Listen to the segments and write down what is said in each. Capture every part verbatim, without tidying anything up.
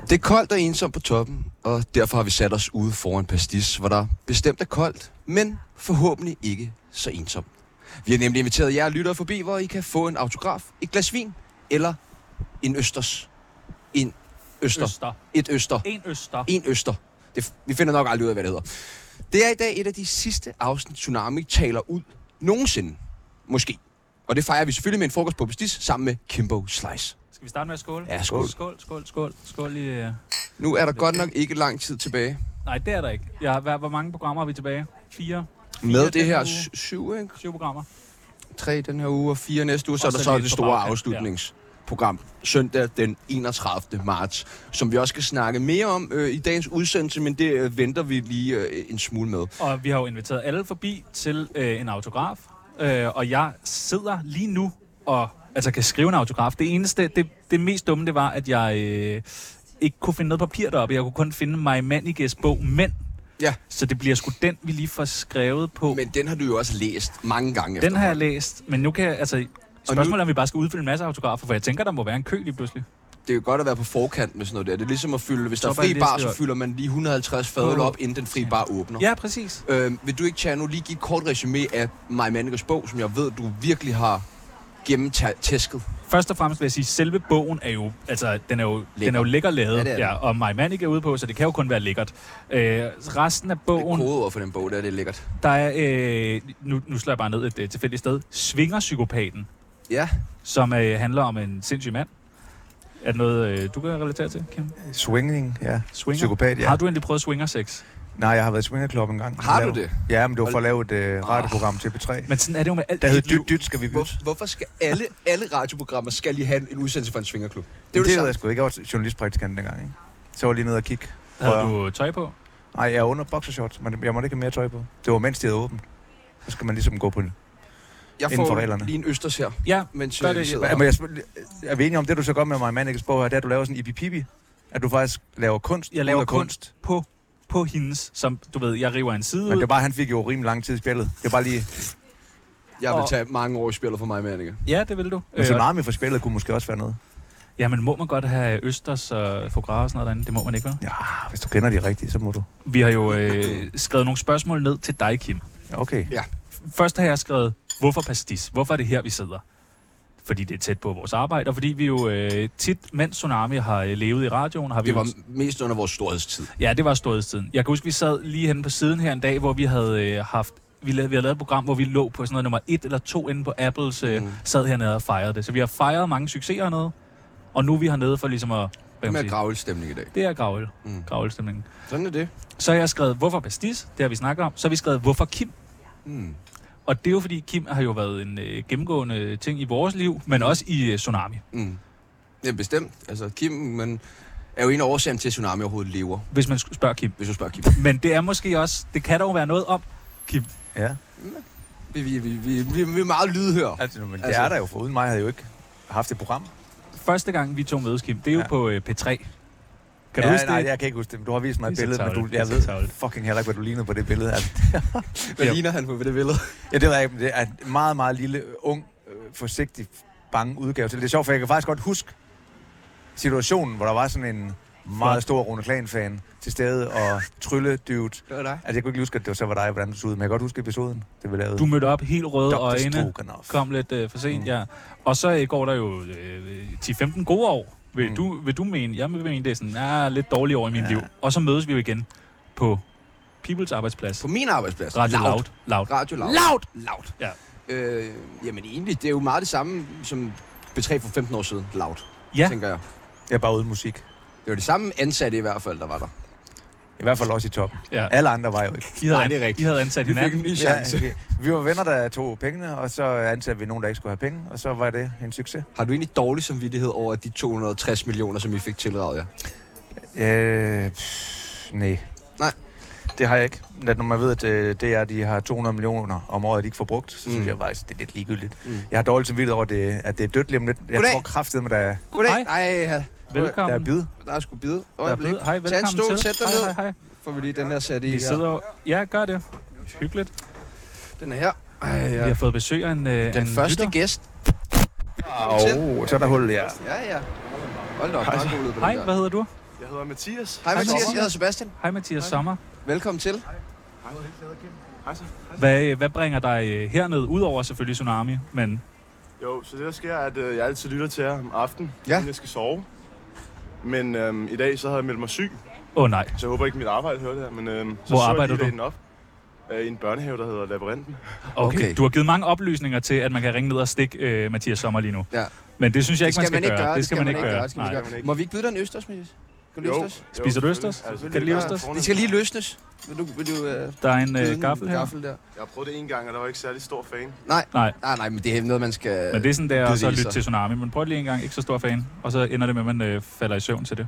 Det er koldt og ensomt på toppen, og derfor har vi sat os ude foran Pastis, hvor der bestemt er koldt, men forhåbentlig ikke så ensomt. Vi har nemlig inviteret jer lyttere forbi, hvor I kan få en autograf, et glas vin eller en østers. En øster. Øster. Et øster. En øster. En øster. Det, vi finder nok aldrig ud af, hvad det hedder. Det er i dag et af de sidste afsnit, Tsunami taler ud nogensinde. Måske. Og det fejrer vi selvfølgelig med en frokost på Pastis sammen med Kimbo Slice. Skal vi starte med at skåle? Ja, skål. Skål, skål, skål. Skål i... Uh... Nu er der godt nok ikke lang tid tilbage. Nej, det er der ikke. Ja, hvor, hvor mange programmer har vi tilbage? Fire? Fire Med det her s- syv, ikke? Syv programmer. Tre den her uge og fire næste uge, så Og er der så så lidt det på store bagkant, afslutningsprogram. Søndag den enogtredivte marts, som vi også skal snakke mere om øh, i dagens udsendelse, men det øh, venter vi lige øh, en smule med. Og vi har jo inviteret alle forbi til øh, en autograf, øh, og jeg sidder lige nu og altså, kan skrive en autograf. Det eneste, det, det mest dumme, det var, at jeg øh, ikke kunne finde noget papir deroppe. Jeg kunne kun finde Maj Manniges bog Mænd. Ja. Så det bliver sgu den, vi lige får skrevet på. Men den har du jo også læst mange gange. Den har jeg læst, men nu kan jeg, altså... Spørgsmålet er, om vi bare skal udfylde en masse autografer, for jeg tænker, der må være en kø lige pludselig. Det er jo godt at være på forkant med sådan noget der. Det er ligesom at fylde, hvis der er Så fri bare bar, lige- så fylder man lige et hundrede og halvtreds fadøl op, inden den fri bar åbner. Ja, præcis. Øh, vil du ikke, Tjerno, lige give et kort resume af Maj Manniges bog, som jeg ved, du virkelig har gennemtæsket? Først og fremmest vil jeg sige, at selve bogen er jo, altså, den er jo, Lækker. den er jo lækker lavet, Ja, det er ja, og Maj Manning er ude på, så det kan jo kun være lækkert. Øh, resten af Det er bogen, kodeord for den bog, der er det lækkert. der er, øh, nu, nu slår jeg bare ned et øh, tilfældigt sted, Svingerpsykopaten, Ja. som øh, handler om en sindssyg mand. Er det noget, øh, du kan relatere til, Kim? Swinging, ja. Swinger? Psykopat, ja. Har du egentlig prøvet swingersex? Nej, jeg har været i Swingerklub en gang. Har Jeg du lavede- det? Ja, men det var for at lave et uh, radioprogram til P tre. Men sådan er det jo med alt Der i hed dit liv. Dyt Dyt, skal vi Hvor, bytte. hvorfor skal alle, alle radioprogrammer skal lige have en udsendelse fra en swingerklub? Det, jo det ved samme. jeg sgu ikke. Jeg var journalistpraktikant dengang, ikke? Så var jeg lige nede og kigge. Havde Og- du tøj på? Nej, jeg er under boxershorts, men jeg måtte ikke have mere tøj på. Det var mens de havde åbent. Så skal man ligesom gå på den. Jeg inden for får reglerne. lige en østers her, Ja, mens gør jeg det. sidder Ja, men jeg, sp- er vi enige om det, du så godt med Maj Manniges bog her, det er, at du laver sådan en ipi-pipi? At du faktisk laver kunst? jeg ud laver af kunst på, på hendes, som du ved, jeg river en side Men det ud. er bare, han fik jo rimelig lang tid i spillet. Det er bare lige... Jeg vil Og- tage mange år i spillet for mig, Manninge. Ja, det vil du. Men tsunami for spillet kunne måske også være noget. Ja, men må man godt have østers og foie og sådan noget derinde? Det må man ikke, vel? Ja, hvis du kender de rigtigt, så må du. Vi har jo øh, skrevet nogle spørgsmål ned til dig, Kim. Ja, okay. Først har jeg skrevet, hvorfor Pastis? Hvorfor er det her, vi sidder? Fordi det er tæt på vores arbejde, og fordi vi jo øh, tit, mens Tsunami har øh, levet i radioen, har vi Det var jo... mest under vores storhedstid. Ja, det var storhedstiden. Jeg kan huske, vi sad lige henne på siden her en dag, hvor vi havde øh, haft... Vi, lavede, vi havde lavet et program, hvor vi lå på sådan noget nummer et eller to inde på Apples, øh, Mm. mm. sad hernede og fejrede det. Så vi har fejret mange succeser hernede, og nu er vi hernede for ligesom at... Hvad kan man Med sige? gravelstemning i dag. Det er gravøl. Mm. Gravølstemningen. Sådan er det. Så har jeg skrevet, hvorfor Pastis? Det har vi snakket om. Så har vi skrevet, hvorfor Kim? Mm. Og det er jo fordi, Kim har jo været en øh, gennemgående ting i vores liv, men også i øh, Tsunami. Mm. Ja, bestemt. Altså, Kim men er jo en af årsagen til, at Tsunami overhovedet lever, Hvis man spørger Kim. hvis du spørger Kim. Men det er måske også, det kan der jo være noget om, Kim. Ja. Vi, vi, vi, vi, vi, vi er meget lydhør. Altså, men det Altså- er der jo, for uden mig havde jeg jo ikke haft et program. Første gang vi to mødes, Kim, det er jo Ja. på øh, P tre. Kan ja, du huske nej, det? jeg kan ikke huske det. Du har vist mig et Det er så billede, men du, tarveligt. jeg Det er ved så tarveligt. fucking heller ikke, hvad du lignede på det billede. Altså, Hvad ligner han på det billede? ja, det ved jeg ikke, men det er en meget, meget lille, ung, øh, forsigtig, bange udgave til det. Det er sjovt, for jeg kan faktisk godt huske situationen, hvor der var sådan en meget stor Rune Klan-fan til stede, og trylledude. Det var dig. Altså, jeg kunne ikke huske, at det var så var dig, hvordan du så ud, men jeg kan godt huske episoden, det vi lavede. Du mødte op helt røde doktor øjne, Stroganoff. kom lidt øh, for sent, Mm. ja. Og så øh, går der jo øh, ti femten gode år, vil, Mm. du, vil du mene. Jeg vil mene, det er sådan, ja, lidt dårlige år i mit Ja. liv. Og så mødes vi jo igen på Peoples arbejdsplads. På min arbejdsplads. Radio Loud. Loud. Loud. Radio Loud. Loud! Loud. Ja. Øh, jamen egentlig, det er jo meget det samme som P tre for femten år siden. Loud, Ja, tænker jeg. Jeg er bare uden musik. Det var de samme ansatte i hvert fald, der var der. I hvert fald også i toppen. ja. Alle andre var jo ikke. I havde, Nej, det er rigtigt. I havde ansat Vi fik hinanden. en ny Ja, chance. okay. Vi var venner, der tog pengene, og så ansatte vi nogen, der ikke skulle have penge, og så var det en succes. Har du egentlig dårlig samvittighed over de to hundrede og tres millioner, som I fik tilraget jer? Øh, pff, nej. Nej. Det har jeg ikke. Når man ved, at øh, det er, at de har to hundrede millioner om året, de ikke får brugt, så synes Mm. jeg faktisk, det er lidt ligegyldigt. Mm. Jeg har dårligt samvittighed over, det, at det er dødt lige om lidt. Jeg Goddag. tror kraftedeme, der er, Goddag. Hej. Nej, ja. Velkommen. der er bid. Der er sgu bide. Der er blevet- Hej, Tag en velkommen stol, til. sæt dig Hej, ned. hej, hej. Får vi lige den her sat i. Vi her. sidder jo... Ja, gør det. Hyggeligt. Den er her. Ej, Vi ja. har fået besøg af en, øh, Den en første lytter. gæst. Åh, oh, så er der hul, ja. Ja, ja. Hold da op, der er god lyd på den Hej, der. hvad hedder du? Jeg hedder Mathias. Hej Mathias, Sommer. jeg hedder Sebastian. Hej Mathias Sommer. Velkommen til. Hej så. Hvad, hvad bringer dig øh, herned, udover selvfølgelig Tsunami, men Jo, så det der sker, er, at øh, jeg altid lytter til jer om aftenen, Ja. inden jeg skal sove. Men øhm, i dag så havde jeg meldt mig syg, åh oh, nej. så jeg håber ikke, mit arbejde hører det her. Men øhm, så Hvor så arbejder jeg lige du? den op øh, i en børnehave, der hedder Labyrinten. Okay. Okay. Du har givet mange oplysninger til, at man kan ringe ned og stikke øh, Mathias Sommer lige nu. Ja. Men det synes jeg Det ikke, skal man ikke gøre. Det skal man ikke gøre. Det skal man Nej. ikke gøre. Må vi ikke byde dig en østers, Mathias? Kan du lide østers? Spiser du østers? Altså, Kan du lide østers? Det skal lige løsnes. Vil du, vil du øh, Der er en byde øh, gaffel her. gaffel der? Jeg har prøvet det en gang, og der var ikke særlig stor fan. Nej. Nej. Nej, nej, men det er noget, man skal... Men det er sådan der, og så byde i lytte sig. til Tsunami. Men prøv lige en gang, ikke så stor fan. Og så ender det med, at man øh, falder i søvn til det.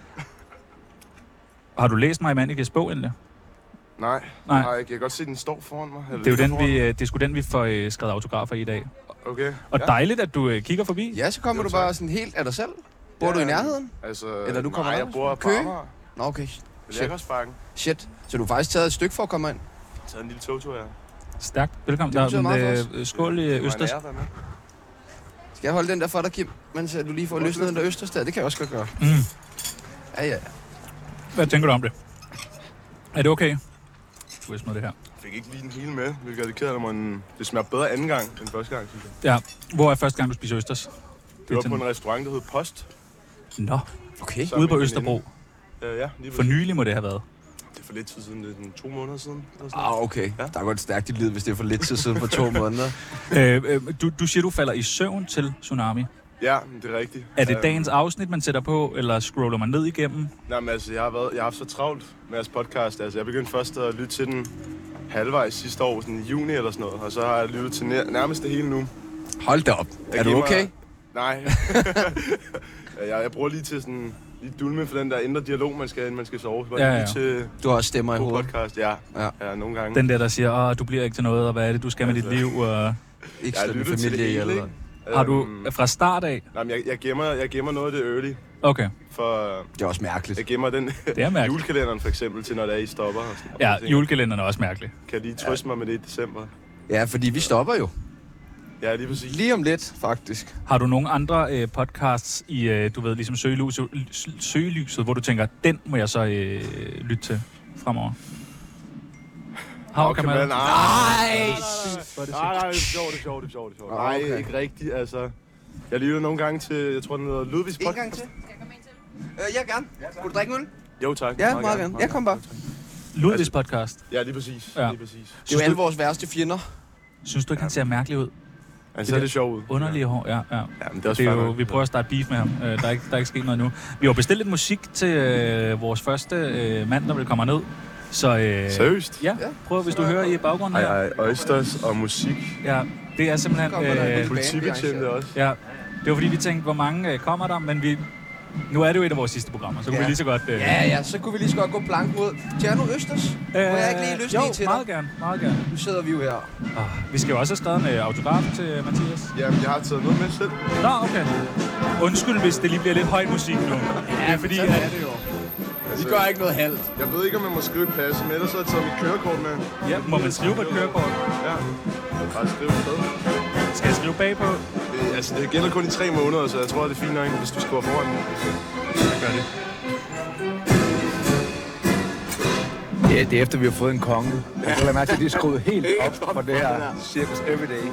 Har du læst mig Manikes bog endelig? Nej, Nej. nej. Jeg kan godt se, at den står foran mig. Eller Det er jo ligger den, foran vi, mig. øh, det er sgu den, vi får øh, skrevet autografer i i dag. Okay. Og ja. dejligt, at du øh, kigger forbi. Ja, så kommer Jo, du tak. bare sådan helt af dig selv. Bor Ja, du i nærheden? Altså, Eller du kommer nej, op? jeg bor på Køge? Amager. Nå, okay. Ved Jakobsparken. Shit. Så du har faktisk taget et stykke for at komme ind? Jeg har taget en lille togtur, ja. Stærkt. Velkommen. Det betyder Der, meget men, for os. øh, skål i Det var en østers. ære at være med. Skal jeg holde den der for dig, Kim? Mens øh, du lige får Godt løsnet den der østers der. Det kan jeg også godt gøre. Mm. Ja, ja. Hvad tænker du om det? Er det okay? Du vil smide det her. Jeg fik ikke lige den hele med, hvilket er det ked af, når man... Det smager bedre anden gang end første gang, synes jeg. Ja. Hvor er første gang, du spiser østers? Det var til på den- en restaurant, der hed Post. Nå, Okay. Sammen ude på med en Østerbro. veninde. Øh, ja, lige For præcis. nylig må det have været. Det er for lidt tid siden, det er sådan to måneder siden. Eller sådan noget. Ah, okay. Ja. Der er godt stærkt i livet, hvis det er for lidt tid siden for to måneder. Øh, øh, du, du siger, du falder i søvn til Tsunami. Ja, det er rigtigt. Er det Øhm, dagens afsnit, man sætter på, eller scroller man ned igennem? Nej, men altså, jeg har, været, jeg har haft så travlt med jeres podcast. Altså, jeg begyndte først at lytte til den halvvejs sidste år, sådan i juni eller sådan noget. Og så har jeg lyttet til nær, nærmest det hele nu. Hold da op. Jeg Er du giver okay? Mig, nej. jeg, jeg bruger lige til sådan... Lige dulme for den der indre dialog, man skal, man skal sove. Så Ja, ja, ja. ja. til Du har også stemmer i god hovedet. podcast. Ja, Ja. ja, nogle gange. Den der, der siger, åh, du bliver ikke til noget, og hvad er det, du skal med dit liv? Og... Ikke jeg har sådan en lyttet til det familie i hele, eller... ikke? Har du Øhm, fra start af? nej, men jeg, jeg, gemmer, jeg gemmer noget af det early. Okay, For Det er også mærkeligt. jeg gemmer den det er mærkeligt. julekalenderen for eksempel til, når det er, I stopper. Og sådan, Ja, og ting. julekalenderen er også mærkelig. Kan jeg lige trøste mig med det i december? Ja, fordi vi stopper jo. Ja, lige præcis. Lige om lidt, faktisk. Har du nogle andre øh, podcasts i, øh, du ved, ligesom søgelyset, søgelyset, hvor du tænker, den må jeg så øh, lytte til fremover? How kan man? Nej, Nej! Hvor er det nej, sygt. nej, det er sjovt, det er sjovt, det er sjovt. Det er sjovt. Nå, Nej, okay. ikke rigtigt, altså. Jeg lytter nogle gange til, jeg tror, den hedder Ludvigs En podcast. gang til. Øh, jeg gerne. Kunne du drikke en øl? Jo, tak. Ja, meget gerne. Jeg kom bare. Ludvigs podcast. Ja, lige præcis. Ja. Lige præcis. Det er jo Synes alle du, vores værste fjender. synes du ikke, han ser mærkelig ud? Han ser lidt sjov ud. Underlige hår, ja. ja. Ja, men det er også Det er fair jo, nok. vi prøver at starte beef med ham. Øh, der, er ikke, der er ikke sket noget nu. Vi har bestilt lidt musik til øh, vores første øh, mand, der vil komme ned. Så øh, Seriøst? ja, prøv hvis du hører i baggrunden Ej, her. ej, oysters og musik. Ja, det er simpelthen... Kommer der Øh, en Politibetjente også. ja, det var fordi, vi tænkte, hvor mange øh, kommer der, men vi... Nu er det jo et af vores sidste programmer, så kunne Ja. vi lige så godt... Øh, Ja, ja, så kunne vi lige så godt gå planken ud. Tjerno Østers, må jeg ikke lige løsne jo, en til meget dig? gerne, meget gerne. Nu sidder vi jo her. Oh, vi skal jo også have skrevet en øh, autograf til Mathias. Jamen, jeg har taget noget med selv. Nå, okay. Undskyld, hvis det lige bliver lidt høj musik nu. Ja, det er fordi, sådan at... er det jo. Vi gør ikke noget halvt. Jeg ved ikke, om jeg må skrive et pas, men ellers har jeg taget mit kørekort med. Ja, må man skrive på et kørekort? Ja. Bare skrive et sted. Skal jeg skrive bagpå? Det, altså, det gælder kun i tre måneder, så jeg tror, det er fint nok, hvis du skriver foran. Jeg gør det. Ja, det er efter, vi har fået en konge. Jeg kan lade mærke til, at de er skruet helt op for det her Circus Everyday.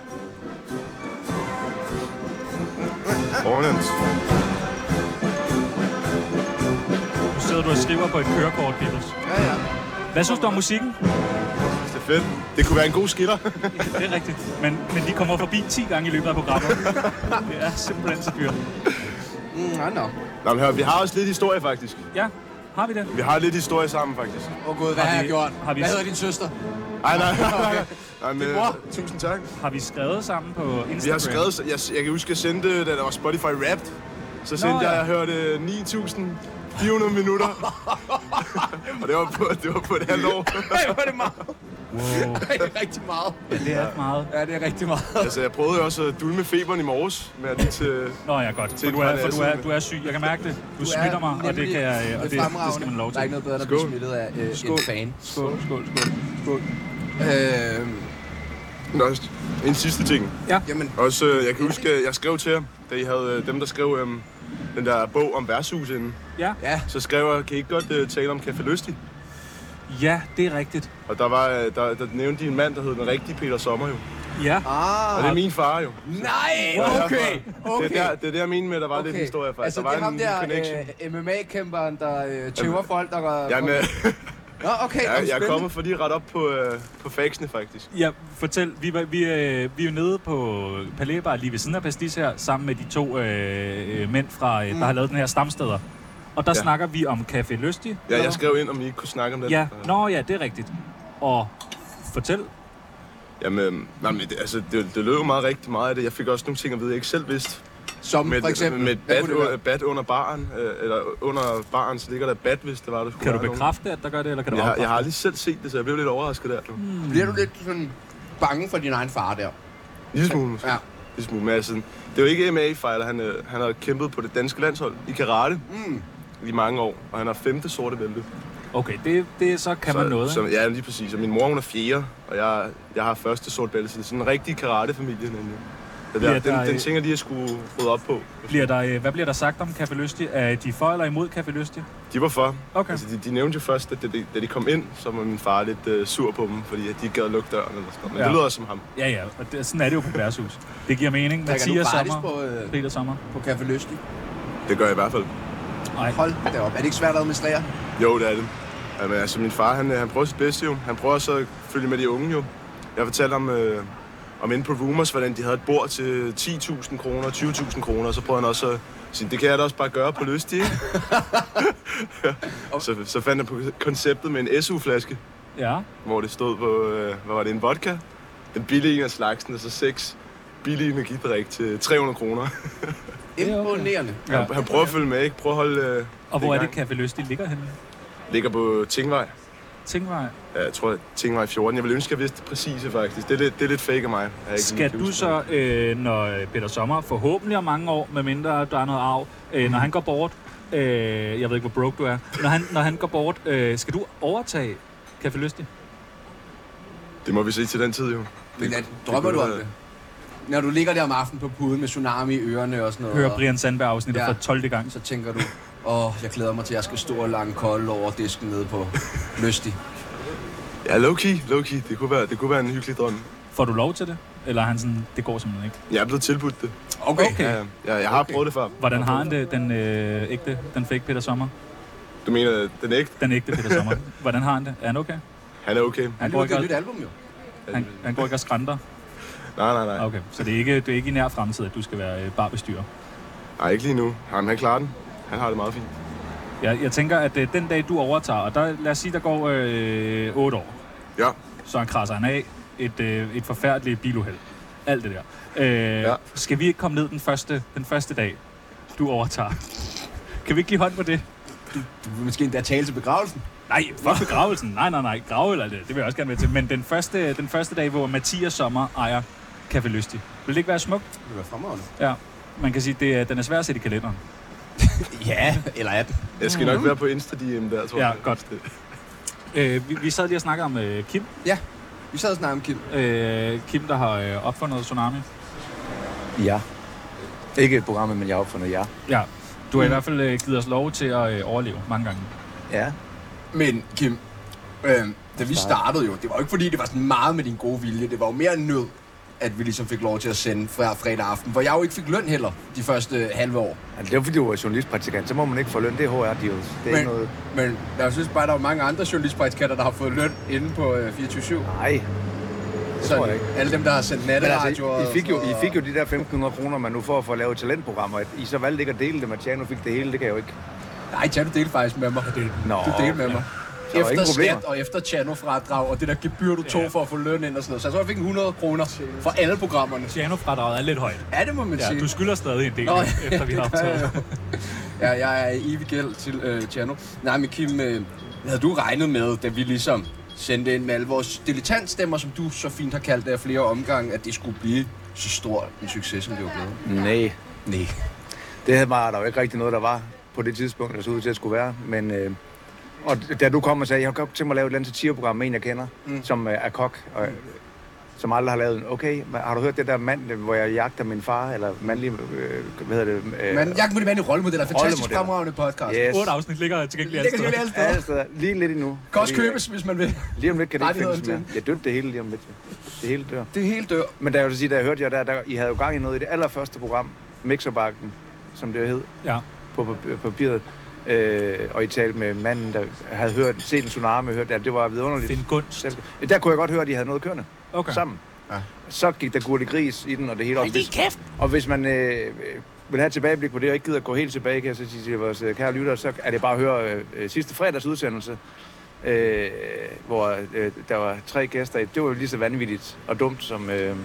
Ordentligt. Nu sidder du og skriver på et kørekort, Pibels. Ja, ja. Hvad synes du om musikken? Det er fedt. Det kunne være en god skiller. Det er rigtigt. Men, men de kommer forbi ti gange i løbet af programmet. Det er simpelthen så dyrt. Mm, nej, nå. Nå, men hør, vi har også lidt historie, faktisk. Ja, har vi det? Vi har lidt historie sammen, faktisk. Åh oh, gud, hvad Har har vi- jeg gjort? har vi- Hvad hedder din søster? Ej, nej, nej, nej. nej men, Din mor? tusind tak. Har vi skrevet sammen på Instagram? Vi har skrevet, jeg, jeg kan huske, at jeg sendte, da der var Spotify Wrapped, så sendte Nå, ja. jeg, jeg hørte ni tusind fire hundrede minutter. Og det var på, det var på et halvt år. Ej, hvor er det meget. Wow. Det er rigtig meget. Ja, det er meget. Ja, det er rigtig meget. Altså, jeg prøvede jo også at dulme feberen i morges med at lige til... Nå ja, godt. For Til du er, et for par du er, dage du er syg. Jeg kan mærke det. Du, Du smitter er mig, og det, nemlig kan jeg, og det, det fremragende. skal man lov Der er til. ikke noget bedre, der bliver Skål. smittet af øh, Skål. en fan. Skål, skål, skål. skål. Øh, Nå, en sidste ting. jamen, Også, øh, jeg kan huske, at jeg skrev til jer, da I havde øh, dem, der skrev, øhm, den der bog om værtshus inden. Ja. Ja. Så skrev jeg, kan I ikke godt uh, tale om Café Lystig? Ja, det er rigtigt. Og der, var, der, der nævnte de en mand, der hed den rigtige Peter Sommer jo. Ja. Ah, Og det er min far jo. nej, okay. okay. Det er der, det er der jeg mener med, der var okay. lidt historie faktisk. Altså, der det er var ham en der connection. øh, M M A-kæmperen, der øh, tøver folk, der går... Jamen, Nå, okay. jeg, jeg er kommet for lige ret op på, øh, på faxene faktisk. Ja, fortæl. Vi, var, vi, øh, vi er jo nede på Palæ Bar lige ved siden af Pastis her, sammen med de to øh, mænd, fra, øh, der Mm. har lavet den her stamsteder. Og der Ja. snakker vi om Café Lystig. Ja, jeg skrev ind, om I ikke kunne snakke om det. Ja, nå ja, det er rigtigt. Og fortæl. Jamen, nej, men det, altså, det, det lød jo meget rigtig meget af det. Jeg fik også nogle ting at vide, jeg ikke selv vidste. Som Med, for eksempel... med et Hvad bat, kunne det være? u- bat under baren, øh, eller under baren, så ligger der et bat, hvis det var, der skulle Kan du være nogen. bekræfte, at der gør det, eller kan du Jeg, har- afkræfte? jeg har aldrig selv set det, så jeg blev lidt overrasket der. Hmm. Bliver du lidt sådan bange for din egen far der? Lille smule måske. Ja. Lille smule, men altså, det er jo ikke M M A-fighter. Han, øh, han har kæmpet på det danske landshold i karate Mm. i mange år, og han har femte sorte bælte. Okay, det, det så kan så, man noget, så, ikke? ja, lige præcis. Og min mor, hun er fjerde, og jeg, jeg har første sort bælte, så det er sådan en rigtig karate-familie nemlig. Så Bliver der, den, der, den øh, ting, jeg lige at skulle rydde op på. Bliver der, øh, hvad bliver der sagt om Café Lystig? Er de for eller imod Café Lystig? De var for. Okay. Altså, de, de nævnte jo først, at da de, da de kom ind, så var min far lidt øh, sur på dem, fordi at de ikke gad lukke døren eller sådan noget. Men Ja. det lyder også som ham. Ja, ja, og det, sådan er det jo på værtshus. Det giver mening. Drikker du Mathias gratis Sommer, på, øh, Peter Sommer. på Café Lystig? Det gør jeg i hvert fald. Nej. Hold da op. Er det ikke svært at administrere? Jo, det er det. Jamen, altså, min far, han, han prøver sit bedste jo. Han prøver så at følge med de unge jo. Jeg fortalte om, øh, om inde på Rumors, hvordan de havde et bord til ti tusind kroner, tyve tusind kroner, og så prøvede han også at sige, det kan jeg da også bare gøre på Lystig, ikke? så, så fandt han på konceptet med en S U-flaske, Ja. hvor det stod på, øh, hvad var det, en vodka? Den billige en af slagsen, og så seks billige energidrik til tre hundrede kroner. Imponerende. Ja. Han, han prøver at følge med, ikke? Prøver at holde øh, Og hvor i er det gang. Café Lystig ligger henne? Ligger på Tingvej. Tingvej. Ja, jeg tror, Tingvej fjorten. Jeg vil ønske, at jeg vidste det præcise, faktisk. Det er lidt, det er lidt fake af mig. Jeg er ikke Skal lige du huske så, det. øh, når Peter Sommer forhåbentlig om mange år, medmindre der er noget arv, øh, når han går bort, øh, jeg ved ikke, hvor broke du er, når han, når han går bort, øh, skal du overtage Café Lystig? Det må vi se til den tid, jo. Men Det- at, det drømmer kunne du om være- det? Når du ligger der om aftenen på puden med tsunami i ørerne og sådan noget, Hører og Brian Sandberg afsnittet Ja. for tolvte gang. så tænker du, åh, jeg glæder mig til, at jeg skal stå og lange kolde over disken nede på Lystig. Ja, low-key, low-key. Det kunne være, det kunne være en hyggelig drøm. Får du lov til det? Eller er han sådan, det går simpelthen ikke? Jeg er blevet tilbudt det. Okay. Okay. Ja, ja, jeg har Okay. prøvet det før. Hvordan har han det, den øh, ægte, den fake Peter Sommer? Du mener, den er ægte? Den ægte Peter Sommer. Hvordan har han det? Er han okay? Han er okay. Han Han har går udgivet et ikke, nyt album jo. han, han går ikke og skrænter? Nej, nej, nej. Okay, så det er ikke, det er ikke i nær fremtid, at du skal være øh, barbestyrer. Nej, ikke lige nu. Han, han klarer den. Han har det meget fint. Jeg, jeg tænker, at øh, den dag, du overtager, og der, lad os sige, der går øh, otte år, Ja. så krasser han af et, øh, et forfærdeligt biluheld. Alt det der. Øh, Ja. Skal vi ikke komme ned den første, den første dag, du overtager? Kan vi ikke give hånd på det? Du vil måske endda tale til begravelsen. Nej, fuck begravelsen. Nej, nej, nej. Grave eller det. Det vil jeg også gerne med til. Men den første, den første dag, hvor Mathias Sommer ejer Café Lystig. Vil det ikke være smukt? Det vil være fremragende. Ja. Man kan sige, det er, den er svær at sætte i kalenderen. Ja, eller er den? Jeg skal nok være på Insta-D M der, tror Ja, jeg. godt. Øh, vi, vi sad lige og snakkede om øh, Kim. Vi sad og snakkede om Kim. Øh, Kim, der har øh, opfundet Tsunami. Ja. Ikke et program, men jeg har opfundet ja. Ja. Du har i hvert fald øh, givet os lov til at øh, overleve mange gange. Ja. Men Kim, øh, da vi startede jo, det var jo ikke fordi, det var sådan meget med din gode vilje. Det var jo mere nød, at vi ligesom fik lov til at sende fra fredag aften. Hvor jeg jo ikke fik løn heller de første halve år. Altså, det er fordi, du er journalistpraktikant, så må man ikke få løn. Det er H R-deals. Det er Men- ikke noget... Men jeg synes bare, der er mange andre journalistpraktikanter, der har fået løn inde på øh, fireogtyve syv. Nej. Det tror jeg ikke. alle dem, der har sendt Men natteradio. altså, I fik, jo, I fik jo de der femten hundrede kroner, man nu får for at lave talentprogrammer. I så valgte ikke at dele det, men Tjano fik det hele. Det kan jeg jo ikke. Nej, Tjano delte faktisk med mig. Nå, Du delte med mig. Så var Efter ingen problemer. skat og efter Tjano-fradrag og det der gebyr, du tog Ja. for at få løn ind og sådan noget. Så jeg tror, jeg fik hundrede kroner for alle programmerne. Tjano-fradraget er lidt højt. Ja, det må man Ja, sige. du skylder stadig en del, Nå, efter vi har det gør jeg optaget. jo. Ja, jeg er i evig gæld til øh, Tjano. Nej, men Kim, øh, havde du regnet med, da vi ligesom sendte ind med alle vores dilettantstemmer, som du så fint har kaldt det af flere omgange, at det skulle blive så stor en succes, som det var blevet? Nej. Nej. Det var der jo ikke rigtig noget, der var på det tidspunkt, der så ud til at skulle være. Men, øh, og da du kom og sagde, jeg har godt tænkt mig at lave et eller andet satirprogram med en, jeg kender, Mm. mm. som øh, er kok. Og, som aldrig har lavet en, okay, har du hørt det der mand, hvor jeg jagter min far, eller mandlig, øh, hvad hedder det? Øh, Men jeg kan med det rollemodeller. Fantastisk rollemodeller. fremragende podcast. Yes. Otte afsnit ligger tilgængeligt alle Ligger steder. tilgængeligt alle steder. Alle steder. Lige lidt endnu. Kan også Fordi, købes, hvis man vil. Lige om lidt kan det ikke Rettigheden findes mere. Jeg døbte det hele lige om lidt. Det hele dør. Det er helt dør. Men da jeg vil sige, da jeg hørte jer der, der, I havde jo gang i noget i det allerførste program, Mixerbakken, som det hed, Ja. på pap- papiret. Øh, og I talte med manden, der havde hørt, set en tsunami, hørt det, det var vidunderligt. Find gunst. Selv- Der kunne jeg godt høre, at de havde noget kørende Okay. sammen. Ja. Så gik der gurte gris i den, og det hele. Og hvis, kæft! og hvis man øh, vil have et tilbageblik på det, og ikke gider at gå helt tilbage, kan jeg så sige til vores øh, kære lyttere, så er det bare at høre øh, sidste fredags udsendelse, øh, hvor øh, der var tre gæster. Det var jo lige så vanvittigt og dumt som, øh,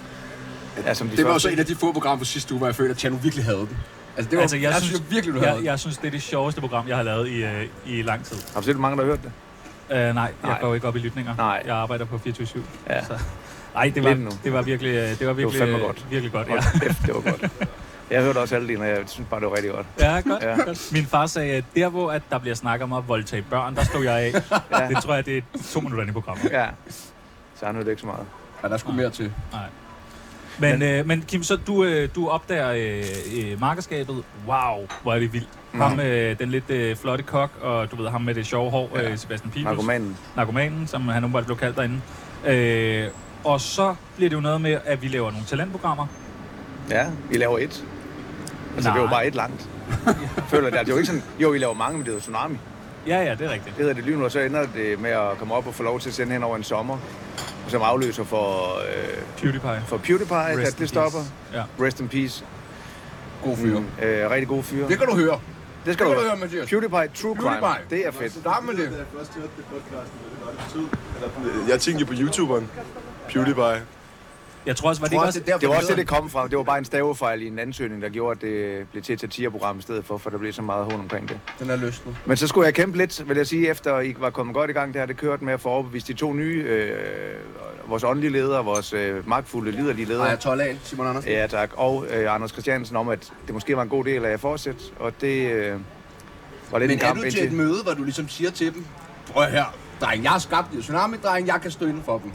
ja, som de Det var jo første. så et af de få programmer på sidste uge, hvor jeg følte, at Tjano virkelig havde den. Altså, det var, Altså, jeg, jeg, synes, synes virkelig, du havde jeg, den. jeg synes, det er det sjoveste program, jeg har lavet i, øh, i lang tid. Har du set, hvor mange der har hørt det? Uh, nej, jeg Nej. går ikke op i lytninger. Nej. Jeg arbejder på fireogtyve syv. Ja. Så. Ej, det Lidt var, nu. det var virkelig, øh, det var virkelig, fandme øh, godt. virkelig godt. Ja, Hold kæft, det var godt. Jeg hørte også alle dine, og jeg synes bare, det var rigtig godt. ja, godt, Ja. godt. Min far sagde, at der hvor at der bliver snakket om at voldtage børn, der stod jeg af. Ja. Det tror jeg, det er to minutter inde i programmet. Ja. Så han hørte ikke så meget. Ja, der skulle mere til. Nej. Men, men, øh, men Kim, så du, øh, du opdager øh, øh, markedskabet. Wow, hvor er det vildt. Mm. Ham med den lidt øh, flotte kok, og du ved, ham med det sjove hår, Ja. øh, Sebastian Pibels. Narkomanen. Narkomanen, som han umiddelbart blev kaldt derinde. Øh, og så bliver det jo noget med, at vi laver nogle talentprogrammer. Ja, vi laver et. Altså, Nej. det var bare et langt. Føler det, det er jo ikke sådan, jo, vi laver mange, men det er jo Tsunami. Ja, ja, det er rigtigt. Det hedder det lige nu, og så ender det med at komme op og få lov til at sende hen over en sommer, som afløser for, øh, PewDiePie. for PewDiePie, Rest at in det peace. stopper. Ja. Rest in peace. God fyr. Mm, øh, rigtig god fyr. Det kan du høre. Det skal Det du kan du høre. høre, Mathias. PewDiePie True Crime. PewDiePie. Det er fedt. Start med det. Da jeg først hørte det podcasten, hvad det var, det betød. Jeg tænkte jo på YouTuberen. PewDiePie. Jeg tror også, var det Jeg ikke tror også... også, det er Det var derfor, også det, det kom fra. Det var bare en stavefejl i en ansøgning, der gjorde, at det blev til et satireprogram i stedet for, for der blev så meget hån omkring det. Den er løsnet. Men så skulle jeg kæmpe lidt, vil jeg sige, efter I var kommet godt i gang, det har det kørt med at få overbevist de to nye, øh, vores åndelige ledere, vores øh, magtfulde, liderlige ledere. Ej, tolv af, Simon Andersen. Ja, tak. Og øh, Anders Christiansen om, at det måske var en god del af at fortsætte, og det øh, var lidt Men en er kamp du til et møde, hvor du ligesom siger til dem, prøv her, dreng, jeg har skabt et tsunami, dreng, jeg kan stå inden for dem.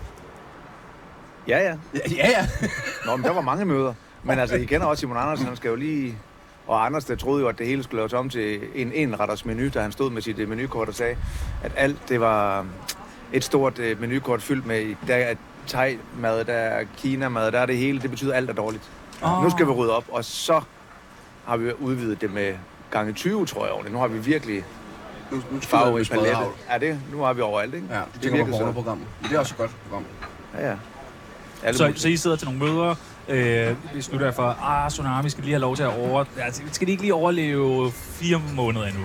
Ja, ja. Ja, ja. ja. Nå, men der var mange møder. Men altså, I kender også Simon Andersen, han skal jo lige... Og Anders, der troede jo, at det hele skulle laves om til en enretters menu, da han stod med sit uh, menukort og sagde, at alt det var et stort uh, menukort fyldt med, der er thai-mad, der er kina-mad, der er det hele. Det betyder, at alt er dårligt. Oh. Nu skal vi rydde op, og så har vi udvidet det med gange tyve, tror jeg, over det. Nu har vi virkelig Nu, nu farverig spiller vi palette. Ja, det, nu har vi overalt, ikke? Ja, det det tænker på virkelig så. pornoprogrammet. Det er også et godt program. Ja, ja. Alle Så, mulige. så I sidder til nogle møder, øh, vi slutter jer for, ah, Tsunami skal lige have lov til at over... Altså, skal de ikke lige overleve fire måneder endnu?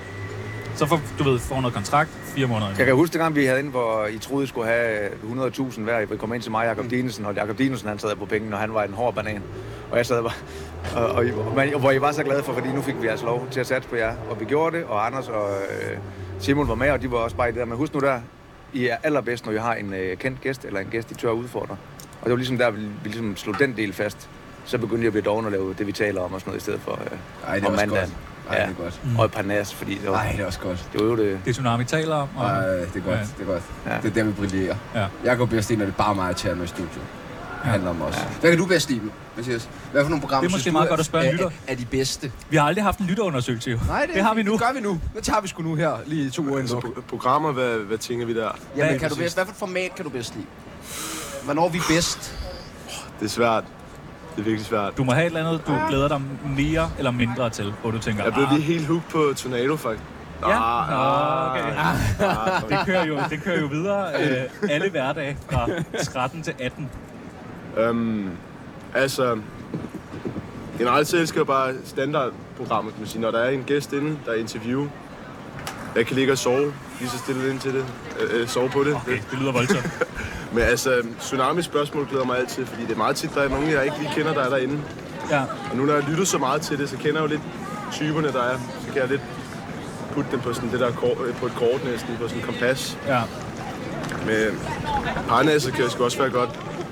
Så får du ved, får noget kontrakt, fire måneder endnu. Jeg kan huske, dengang vi havde inde, hvor I troede, I skulle have hundrede tusind hver. I kom ind til mig, Jakob Dinesen, og Jakob Dinesen, han sad på penge, og han var en hård banan. Og jeg sad bare... Og, og, og, og hvor I var så glade for, fordi nu fik vi altså lov til at satse på jer. Og vi gjorde det, og Anders og øh, Simon var med, og de var også bare i det der. Men husk nu der, I er allerbedst, når I har en øh, kendt gæst, eller en gæst, I tør at udfordre. Og det var ligesom der, vi, vi ligesom slog den del fast. Så begyndte jeg at blive doven og lave det, vi taler om og sådan noget, i stedet for øh, Ej, det er om også mandagen. godt. Ej, Ja. det er godt. Mm. Og et par nas, fordi det var, Ej, det er også godt. det var jo det. Det er Tsunami taler om. Og, Ej, det er godt. Ja. Det er godt. Ja. Det er der, vi brillerer. Ja. Jeg går bedst ind, når det er bare mig og Tjerno i studiet. Det handler om os. Ja. Hvad kan du bedst lide, Mathias? Hvad for nogle programmer Det er måske synes meget du, godt at spørge en er, lytter. er, er de bedste? Vi har aldrig haft en lytterundersøgelse jo. Nej, Det har vi nu. Det gør vi nu. Det tager vi sgu nu her, lige to uger inden. Pro- programmer, hvad, hvad tænker vi der? Jamen, Hvad- kan du bedst, hvad for et format kan du bedst lide? Hvornår er vi bedst? Det er svært. Det er virkelig svært. Du må have et eller andet, du glæder dig mere eller mindre til, hvor du tænker, Jeg er blevet ah, lige helt hooked på Tornado, faktisk. Ja? Ah, Nå, ah, okay. ah, det kører jo, det kører jo videre øh, alle hverdage fra tretten til atten. Øhm, altså, generelt så elsker jeg bare standardprogrammet, kan man sige. Når der er en gæst inde, der er interview, jeg kan ligge og sove, lige så stille ind til det, øh, øh, sove på det. Okay, det lyder voldsomt. Men altså, Tsunami spørgsmål glæder mig altid, fordi det er meget tit, der er nogen, jeg ikke lige kender, der er derinde. Ja, Og nu når jeg lytter så meget til det, så kender jeg jo lidt typerne, der er. Så kan jeg lidt putte dem på sådan det der kort, på et kort næsten, på sådan en kompas. ja. Med parnasset kan jeg sgu også være godt.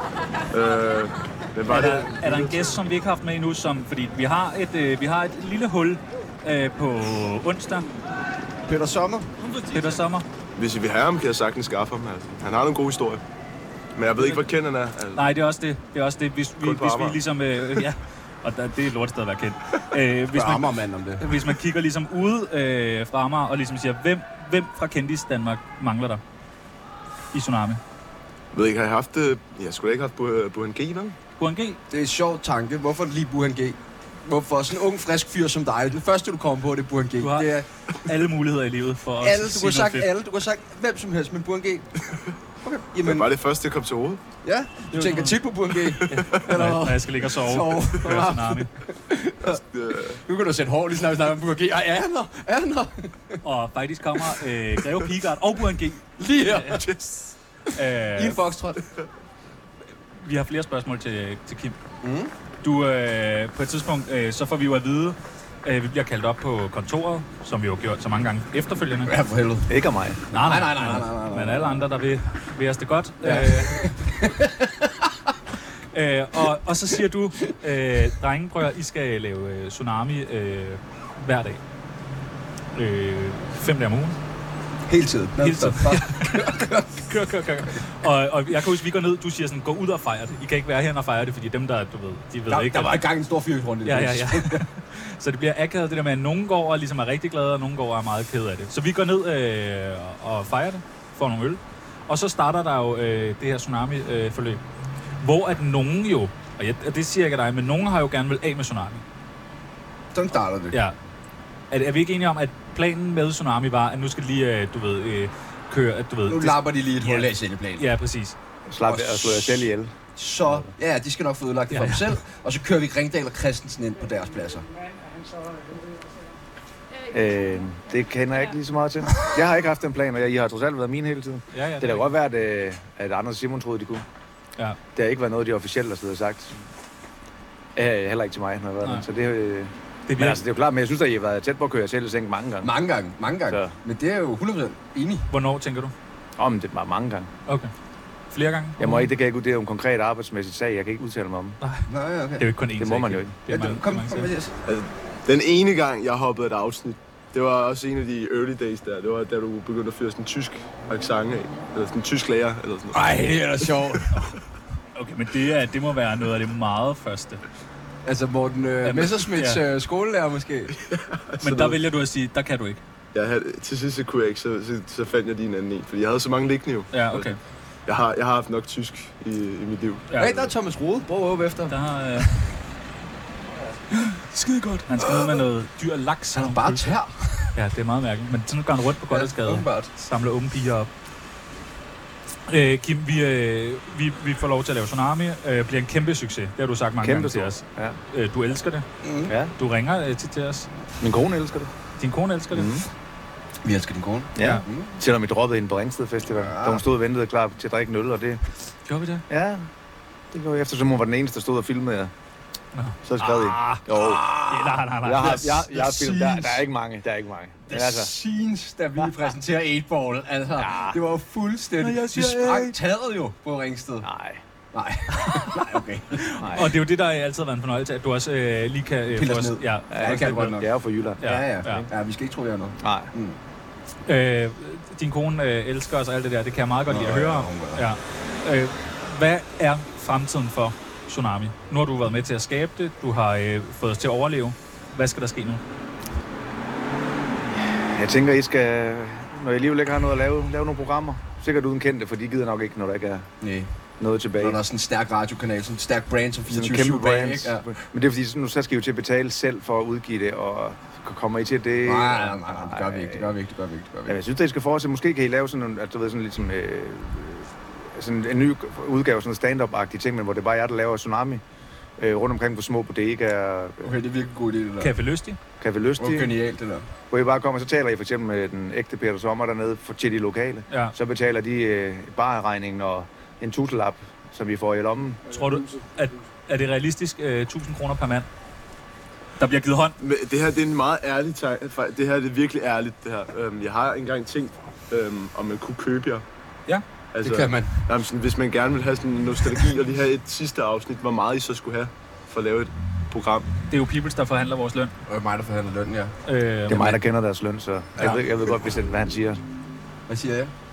Øh, men bare Er der, det, er der en gæst, som vi ikke har haft med endnu, som, fordi vi har et, øh, vi har et lille hul øh, på onsdag, Peter Sommer? Peter Sommer. hvis I vil have ham, kan jeg sagtens skaffe ham. Altså. Han har nogle gode historier. Men jeg ved ikke, hvor kendt han er. Altså. Nej, det er også det. Det er også det. Hvis vi, Kun på hvis vi Amager. ligesom... Øh, ja, og der, det er et lortsted at være kendt. Øh, hvis, Spørg man, Amagermand om det. hvis man kigger ligesom ude øh, fra Amager og ligesom siger, hvem, hvem fra Kendis Danmark mangler der i Tsunami? Jeg ved ikke, har jeg haft det? Jeg skulle da ikke have haft Burhan G, vel? Burhan G? Det er en sjov tanke. Hvorfor lige Burhan G? Hvorfor sådan en ung, frisk fyr som dig? Den første, du kommer på, det er Burhan G. Du har Det er alle muligheder i livet for at alle, du sige kunne have sagt noget fedt. alle. Du kunne have sagt hvem som helst, men Burhan G. Okay. Men Jamen, var det første, der kom til hovedet? ja. Du tænker tit på Burhan G. Når, når jeg skal ligge og sove. Sove. Høre Tsunami. Nu kan du sætte hår lige snart, vi snakker om Burhan G. Ej, er han der? Er han der? Og faktisk kommer øh, Greve Pigard og Burhan G. Lige her. Yes. I en Øh, foxtrot. vi har flere spørgsmål til, til Kim. Mm. Du, øh, på et tidspunkt, øh, så får vi jo at vide, øh, vi bliver kaldt op på kontoret, som vi jo har gjort så mange gange efterfølgende. Ja, for helvede. Ikke af mig. Nej, nej, nej, nej, nej, nej, nej. Men alle andre, der vil, vil os det godt. Ja. Øh, øh, og, og så siger du, øh, drenge, prøv at I skal lave øh, Tsunami øh, hver dag. Øh, fem dage om ugen. Hele tiden. Hele tiden. Kør, kør, kør. Og, og jeg kan huske, vi går ned, du siger sådan, gå ud og fejre det. I kan ikke være her og fejre det, fordi dem, der, du ved, de ved Der, ikke. der var i gang en stor fyringsrunde. Ja, ja, ja. Så det bliver akavet det der med, at nogen går og ligesom er rigtig glade, og nogen går og er meget ked af det. Så vi går ned øh, og fejrer det, får nogle øl. Og så starter der jo øh, det her Tsunami-forløb. Hvor at nogen jo, og jeg, det siger jeg ikke dig, men nogen har jo gerne vil af med Tsunami. Sådan starter det. Ja. Er, er vi ikke enige om, at planen med Tsunami var, at nu skal lige, øh, du ved, øh, køre, at du ved... Nu det- lapper de lige et Ja. hul af i sendeplanen. Ja, præcis. Slap at slå jer selv ihjel. Så, ja, de skal nok få ødelagt det for Ja, dem selv. Og så kører vi Ringdal og Christensen ind på deres pladser. Øh, det kender jeg ikke lige så meget til. Jeg har ikke haft den plan, og jeg, I har trods alt været mine hele tiden. Ja, ja, Det kan da godt være, at, øh, at Anders og Simon troede, de kunne. Ja. Det har ikke været noget, de officielt har siddet og sagt. Øh, heller ikke til mig, når jeg har været Nej. der. Så det, øh, Det men bliver, altså, det er jo klart, men jeg synes, at I har været tæt på at køre selv i seng mange gange. Mange gange, mange gange. Så. Men det er jo hundrede procent enig. hvornår tænker du? Om det var mange gange. Okay. Flere gange? Jeg må ikke, det kan jeg ikke ud, det er jo en konkret arbejdsmæssig sag, jeg kan ikke udtale mig om. Nej, okay. Det er jo ikke kun én Det må sag, man Kim. jo ikke. Det er Ja, mange, du, kom, mange kom, sager. Mathias. Den ene gang, jeg hoppede et afsnit, det var også en af de early days der. Det var da du begyndte at føre sådan en tysk accent af. Eller sådan en tysk lærer, eller sådan noget. Ej, det er da sjovt. Okay, men det, er, det må være noget af det meget første. Altså Morten øh, men- Messerschmidts ja. øh, skolelærer måske. Men der vælger du at sige, der kan du ikke. Jeg havde, til sidst så kunne jeg ikke, så, så, så fandt jeg lige en anden en. Fordi jeg havde så mange liggende jo. Ja, okay. Jeg har, jeg har haft nok tysk i, i mit liv. Ja. Hey, der er Thomas Rode. Prøv at åbne efter. Der er... Øh... Skide godt. Han skal ud med noget dyr laks. Han er bare tær. Ja, det er meget mærkeligt. Men sådan går han rundt på Gothersgade. åbenbart. Samler unge piger op. Øh, Kim, vi, øh, vi, vi får lov til at lave Tsunami. Øh, bliver en kæmpe succes. Det har du sagt mange Kæmpe gange til stor. os. Ja. Øh, du elsker det. Mm. Ja. Du ringer øh, tit til os. Min kone elsker det. Din kone elsker det. Mm. Vi elsker din kone. Ja. Mm. Selvom vi droppede hende på Ringsted Festival, Ja. da hun stod og ventede klar til at drikke en øl, og det... Gjorde vi det? Ja, det gjorde jeg, eftersom hun var den eneste, der stod og filmede jer. Nå. Så skrev I. Ah, Jo, nej, nej, nej. jeg har, jeg, jeg, det har filmet. Der, synes- der er ikke mange, der er ikke mange. Men Det altså, synes, da vi præsenterer otte ball. Altså, Ja. det var fuldstændig... Når jeg Vi siger sprang eight. taget jo på Ringsted. nej, Nej. Nej, okay. nej. Og det er jo det, der altid har været en fornøjelse, at du også øh, lige kan... Øh, Pille få os os- ned. Ja, Ja, det kan du godt nok. Jeg er jo fra Jylland. Ja, Ja, ja. ja. Ja, vi skal ikke tro, vi er noget. Nej. Mm. Øh, din kone øh, elsker os og alt det der, det kan jeg meget godt lide at Nå, høre ja, om. hun gør. Ja. Øh, hvad er fremtiden for Tsunami? Nu har du været med til at skabe det, du har øh, fået os til at overleve. Hvad skal der ske nu? Jeg tænker, I skal, når I alligevel ikke har noget at lave, lave nogle programmer. Sikkert uden kendte, for de gider nok ikke, når der ikke er Nej. noget tilbage. Når der er sådan en stærk radiokanal, sådan en stærk brand som Sådan fireogtyve en kæmpe syv bag, brand. ikke? Ja. Men det er fordi, så nu så skal I jo til at betale selv for at udgive det, og kommer I til det? Nej, nej, nej, nej, det gør vi ikke, det gør vi ikke, det gør vi ikke, det gør vi Ja, ikke. jeg synes, at I skal fortsætte. Måske kan I lave sådan en, at du ved, sådan lidt som, øh, sådan en ny udgave, sådan en stand-up-agtig ting, men hvor det bare er jer, der laver Tsunami øh, rundt omkring på små bodegaer, Okay, det er virkelig god idé, det der. Café Lystig? Café Hvor Lystig, genialt, det der. hvor I bare kommer, så taler I for eksempel med den ægte Peter Sommer dernede for, til de lokale. Ja. Så betaler de øh, barregningen og en tusselap, som vi får i lommen. Tror du, at er det realistisk øh, tusind kroner per mand? Der bliver givet hånd? Men det her det er en meget ærlig tegn. Det her det er virkelig ærligt, det her. Øhm, Jeg har engang tænkt, øhm, om man kunne købe jer. Ja, Altså, Det kan man. jamen, sådan, hvis man gerne vil have sådan en nostalgi og lige have et sidste afsnit, hvor meget I så skulle have for at lave et program. det er jo Peoples, der forhandler vores løn. Og mig, der forhandler løn, ja. Øh, Det er mig, der kender deres løn, så jeg, Ja. ved, jeg ved godt, hvis det, hvad han siger. Hvad siger jeg?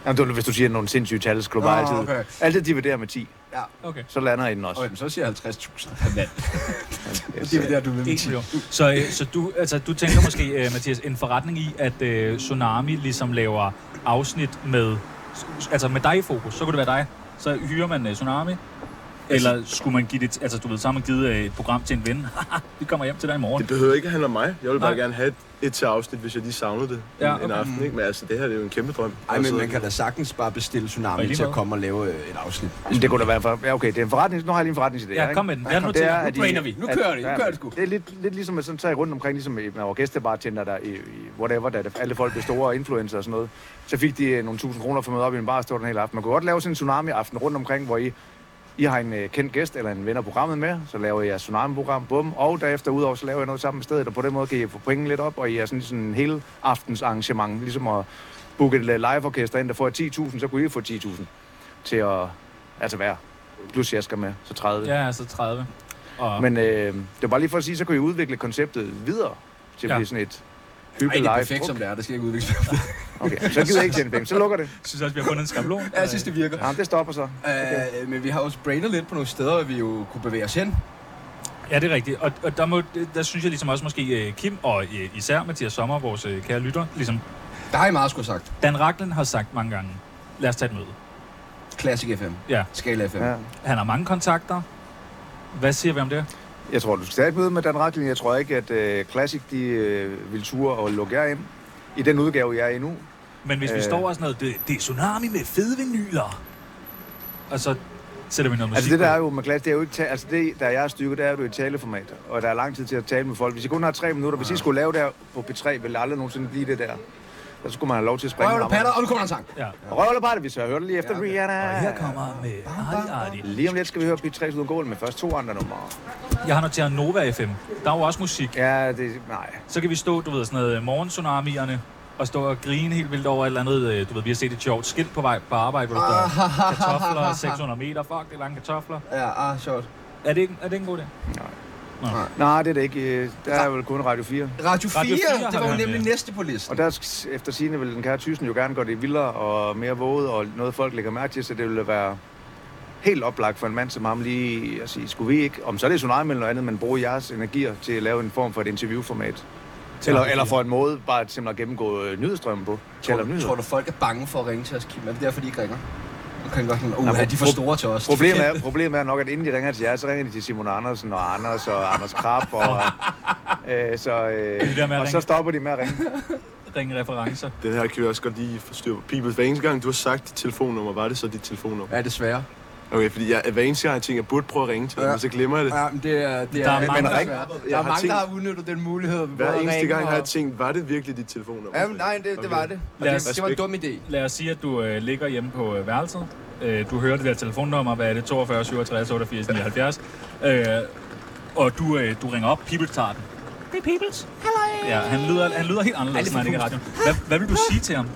Jamen, du, hvis du siger nogle sindssyge tal, så skal du bare altid, okay. altid dividere med ti. Ja. Okay. Så lander I den også. Okay, men så siger jeg halvtreds tusind per mand. Yes. Det er der, du vil med En ti. million. Så, øh, så du, altså, du tænker måske, øh, Mathias, en forretning i, at øh, Tsunami ligesom laver afsnit med, altså med dig i fokus. Så kunne det være dig. Så hyrer man øh, Tsunami. Eller skulle man give det, altså du ved, så har man givet øh, et program til en ven. Vi kommer hjem til dig i morgen. Det behøver ikke at handle om mig. Jeg vil bare Nej. gerne have et, et til afsnit, hvis jeg lige savnede det Ja, ja, okay. en aften. Ikke? Men altså, det her det er jo en kæmpe drøm. Ej, Altså, men man kan da sagtens bare bestille Og i Tsunami lige til at måde. komme og lave øh, et afsnit. Men det kunne da være for... Ja, okay, det er en forretning. Nu har jeg lige en forretningsidé. Ja, ikke? kom med den. Ja, Jeg kom, Det er, noterer. at Nu trainer vi. Nu kører det. Nu kører det sgu. Det er lidt, lidt ligesom at sådan tage rundt omkring, ligesom med vores gæstebartender der i, i whatever, da det- alle folk blev store influencer og sådan noget. Så fik de øh, nogle tusind kroner for at møde op i en bar og stå den hele aften. Man kunne godt lave sådan en Tsunami-aften rundt omkring, hvor I, I har en øh, kendt gæst eller en ven af programmet med, så laver jeg Tsunami-program, bum, og derefter udover, så laver jeg noget sammen med stedet, og på den måde kan I få pointen lidt op, og I er sådan, sådan en hele aftens arrangement, ligesom at booke et live-orkester ind, der får ti tusind, så kunne I få ti tusind til at altså være. Plus jeg skal med, så tredive. Ja, altså tredive. Og Men øh, det var bare lige for at sige, så kunne I udvikle konceptet videre til at Ja. blive sådan et Ej, hyggeligt det er live. perfekt, som det er. Det skal ikke udvikles. Okay, så gider jeg ikke tjene penge. Så lukker det. jeg synes også, vi har fundet en skabelon. Ja, jeg synes, det virker. Ja, det stopper så. Øh, men vi har også brainet lidt på nogle steder, hvor vi jo kunne bevæge os hen. Ja, det er rigtigt. Og, og der, må, der synes jeg ligesom også måske øh, Kim og øh, især Mathias Sommer, vores øh, kære lytter, ligesom Der har I meget skulle sagt. Dan Rachlin har sagt mange gange, lad os tage et møde. Classic F M. Ja. Skala F M. Ja. Han har mange kontakter. Hvad siger vi om det? Jeg tror, du skal tage et møde med Dan Rachlin. Jeg tror ikke, at øh, Classic de, øh, vil ture og lukke jer ind i den udgave, jeg er i nu. Men hvis øh. vi Øh. står og sådan noget, det, det er Tsunami med fede vinyler. Og så sætter vi noget musik Altså det der på. er jo med Classic, det er jo ikke ta- altså det, der er jeres stykke, det er jo et taleformat, og der er lang tid til at tale med folk. Hvis I kun har tre minutter, hvis I skulle lave det her på P tre, ville det aldrig nogensinde blive det der. Så skulle man have lov til at springe. Røv og patter, og nu kommer der en sang. Ja. Røv eller patter, vi så hørte lige efter Ja, okay. Rihanna. Og her kommer med Arti Arti. Lige om lidt skal vi høre P tre uden gål med først to andre numre. Jeg har noteret Nova F M. Der er jo også musik. Ja, det... Nej. Så kan vi stå, du ved, sådan noget morgen-tsunamierne, og stå og grine helt vildt over et eller andet. øh, Du ved, vi har set et sjovt skilt på vej på arbejde, hvor der står kartofler, seks hundrede meter. Fuck, det er lange kartofler. Ja, ah, sjovt. Er det ikke, er det ikke en god idé? Nej, det er det ikke. Der er vel kun Radio fire. Radio fire, Radio fire det har var jo vi nemlig med. næste på listen. Og der sk- efter sigende vil den kære Thyssen jo gerne gøre det vildere og mere våget, og noget folk lægger mærke til, så det ville være helt oplagt for en mand som ham lige at sige, skulle vi ikke, om så er det Tsunami eller noget andet, men bruge jeres energier til at lave en form for et interviewformat. Eller, eller for en måde bare simpelthen at gennemgå øh, nyhedsstrømmen på. Tror Tale om du, nyheder. tror du, folk er bange for at ringe til os, Kim? Er det derfor, de ikke ringer? Nu kan godt sådan, uh, Nå, de er for pro- store til os. Problemet er, problemet er nok, at inden de ringer til jer, så ringer de til Simon Andersen og Anders og Anders Krab. Og, øh, så, øh, Det der med at og så ringe. stopper de med at ringe. Ringe referencer. Det her kan vi også godt lige forstyrre på. People, hver eneste gang, du har sagt dit telefonnummer, var det så dit telefonnummer? Ja, desværre. Okay, fordi jeg, hver eneste gang, jeg tænker, jeg burde prøve at ringe til dig, Ja. men så glemmer jeg det. Ja, men det er, det Der er er, mange, men der- ring- der Jeg er har mange, tænkt- der har udnyttet den mulighed. Hver både at eneste ringe gang har jeg og- tænkt, var det virkelig dit telefonnummer? Ja, men nej, det, det Okay. var det. Og Lad det, os- det var en dum idé. Lad os sige, at du øh, ligger hjemme på øh, værelset. Øh, du hører det der telefonnummer, hvad er det? toogfyrre syvogtres otteogfirs nioghalvfjerds. Øh, og du, øh, du ringer op, People tager den. Det er Peoples. Hallo. Ja, han lyder, han lyder helt anderledes, når han ikke er i radioen. Hvad, hvad vil du sige til ham?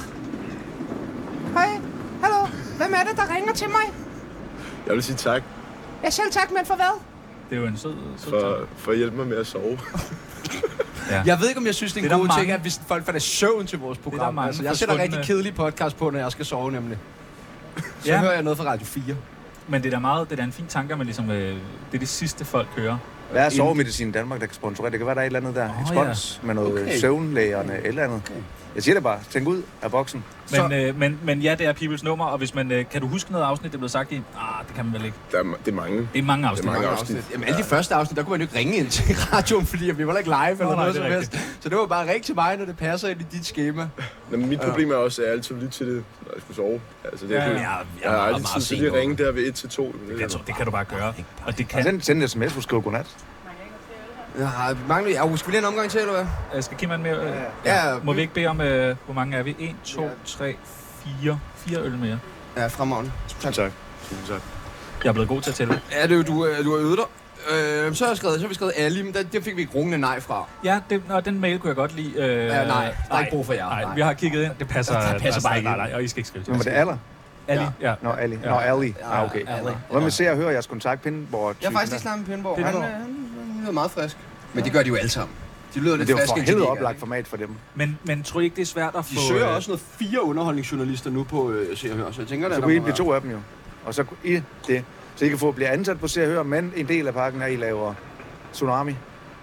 Hej, hallo. Hvem er det, der ringer til mig? Jeg vil sige tak Jeg selv tak, men for hvad? Det er jo en sød, sød for, tanke. for at hjælpe mig med at sove. Jeg ved ikke, om jeg synes, det er Det en er god der ting, mange- at hvis folk falder i søvn til vores der program. mange Altså, jeg sætter forsvundne- rigtig kedelig podcast på, når jeg skal sove, nemlig. Så Ja. hører jeg noget fra Radio fire. Men det er da meget, det er da en fin tanke, at man ligesom, øh, det er det sidste folk hører. Hvad er sovemedicin i Danmark, der kan sponsorere? Det kan være, der er et eller andet der. Åh, Et spons med noget Okay. okay. søvnlægerne eller andet. Okay. Jeg siger det bare. Tænk ud af boksen. Men, Så- øh, men, men ja, det er Peoples nummer, og hvis man, øh, kan du huske noget afsnit, det blev sagt i? Ah, det kan man vel ikke. Der er, det er mange. Det er mange afsnit. mange Mange afsnit. afsnit. Jamen, alle de første afsnit, der kunne man jo ikke ringe ind til radioen, fordi vi var heller ikke live eller nej, noget det som er helst. Så det var bare ring til mig, når det passer ind i dit schema. Nå, men mit problem er også, at jeg altid lytter til det, når jeg skulle sove. Altså, det er Ja, ja, ja. jeg, jeg jeg er har meget, aldrig meget tid til sen lige på. at ringe der ved et til to. Det kan, det kan du bare gøre. Og det kan... Send, send en sms, du skriver godnat. Ja, mangler jeg. Ja, skal vi lige en omgang til, eller hvad? Øh, Skal Kim have med? Øh, Ja, Må vi ikke bede om, øh, hvor mange er vi? en, to, tre, fire. Fire øl mere. Ja, fremragende. Tusind tak. Tusind tak. Jeg er blevet god til at tælle. Ja, det er jo, du, øh, du har øvet dig. Øh, så har, jeg skrevet, så har vi skrevet Ali, men der, der fik vi ikke rungende nej fra. Ja, det, og den mail kunne jeg godt lide. Øh, Ja, nej, der er ikke brug for jer. Nej, Nej. vi har kigget ind. Det passer, Det passer bare ikke Nej, ind. nej, og I skal ikke skrive til Men var det aller? Ali, ja. Nå, Ali. Ja. Nå, Ali. Ja, Ah, okay. Ali. Hvad med se og høre jeres kontaktpinde, hvor... Jeg har faktisk ikke snakket med Pindborg. Det er Han, der. øh, han, han lyder meget frisk. Men det gør de jo alle sammen. De lyder Men lidt det er jo friske, for indtil de helvede ikke er oplagt det. format for dem. Men, men tror I ikke, det er svært at få... De søger øh, også noget fire underholdningsjournalister nu på øh, Se og Hør, så jeg tænker, Så det kunne I blive to af dem jo. Og så I det. Så I kan få blive ansat på Se og Hør, men en del af pakken er, I laver Tsunami.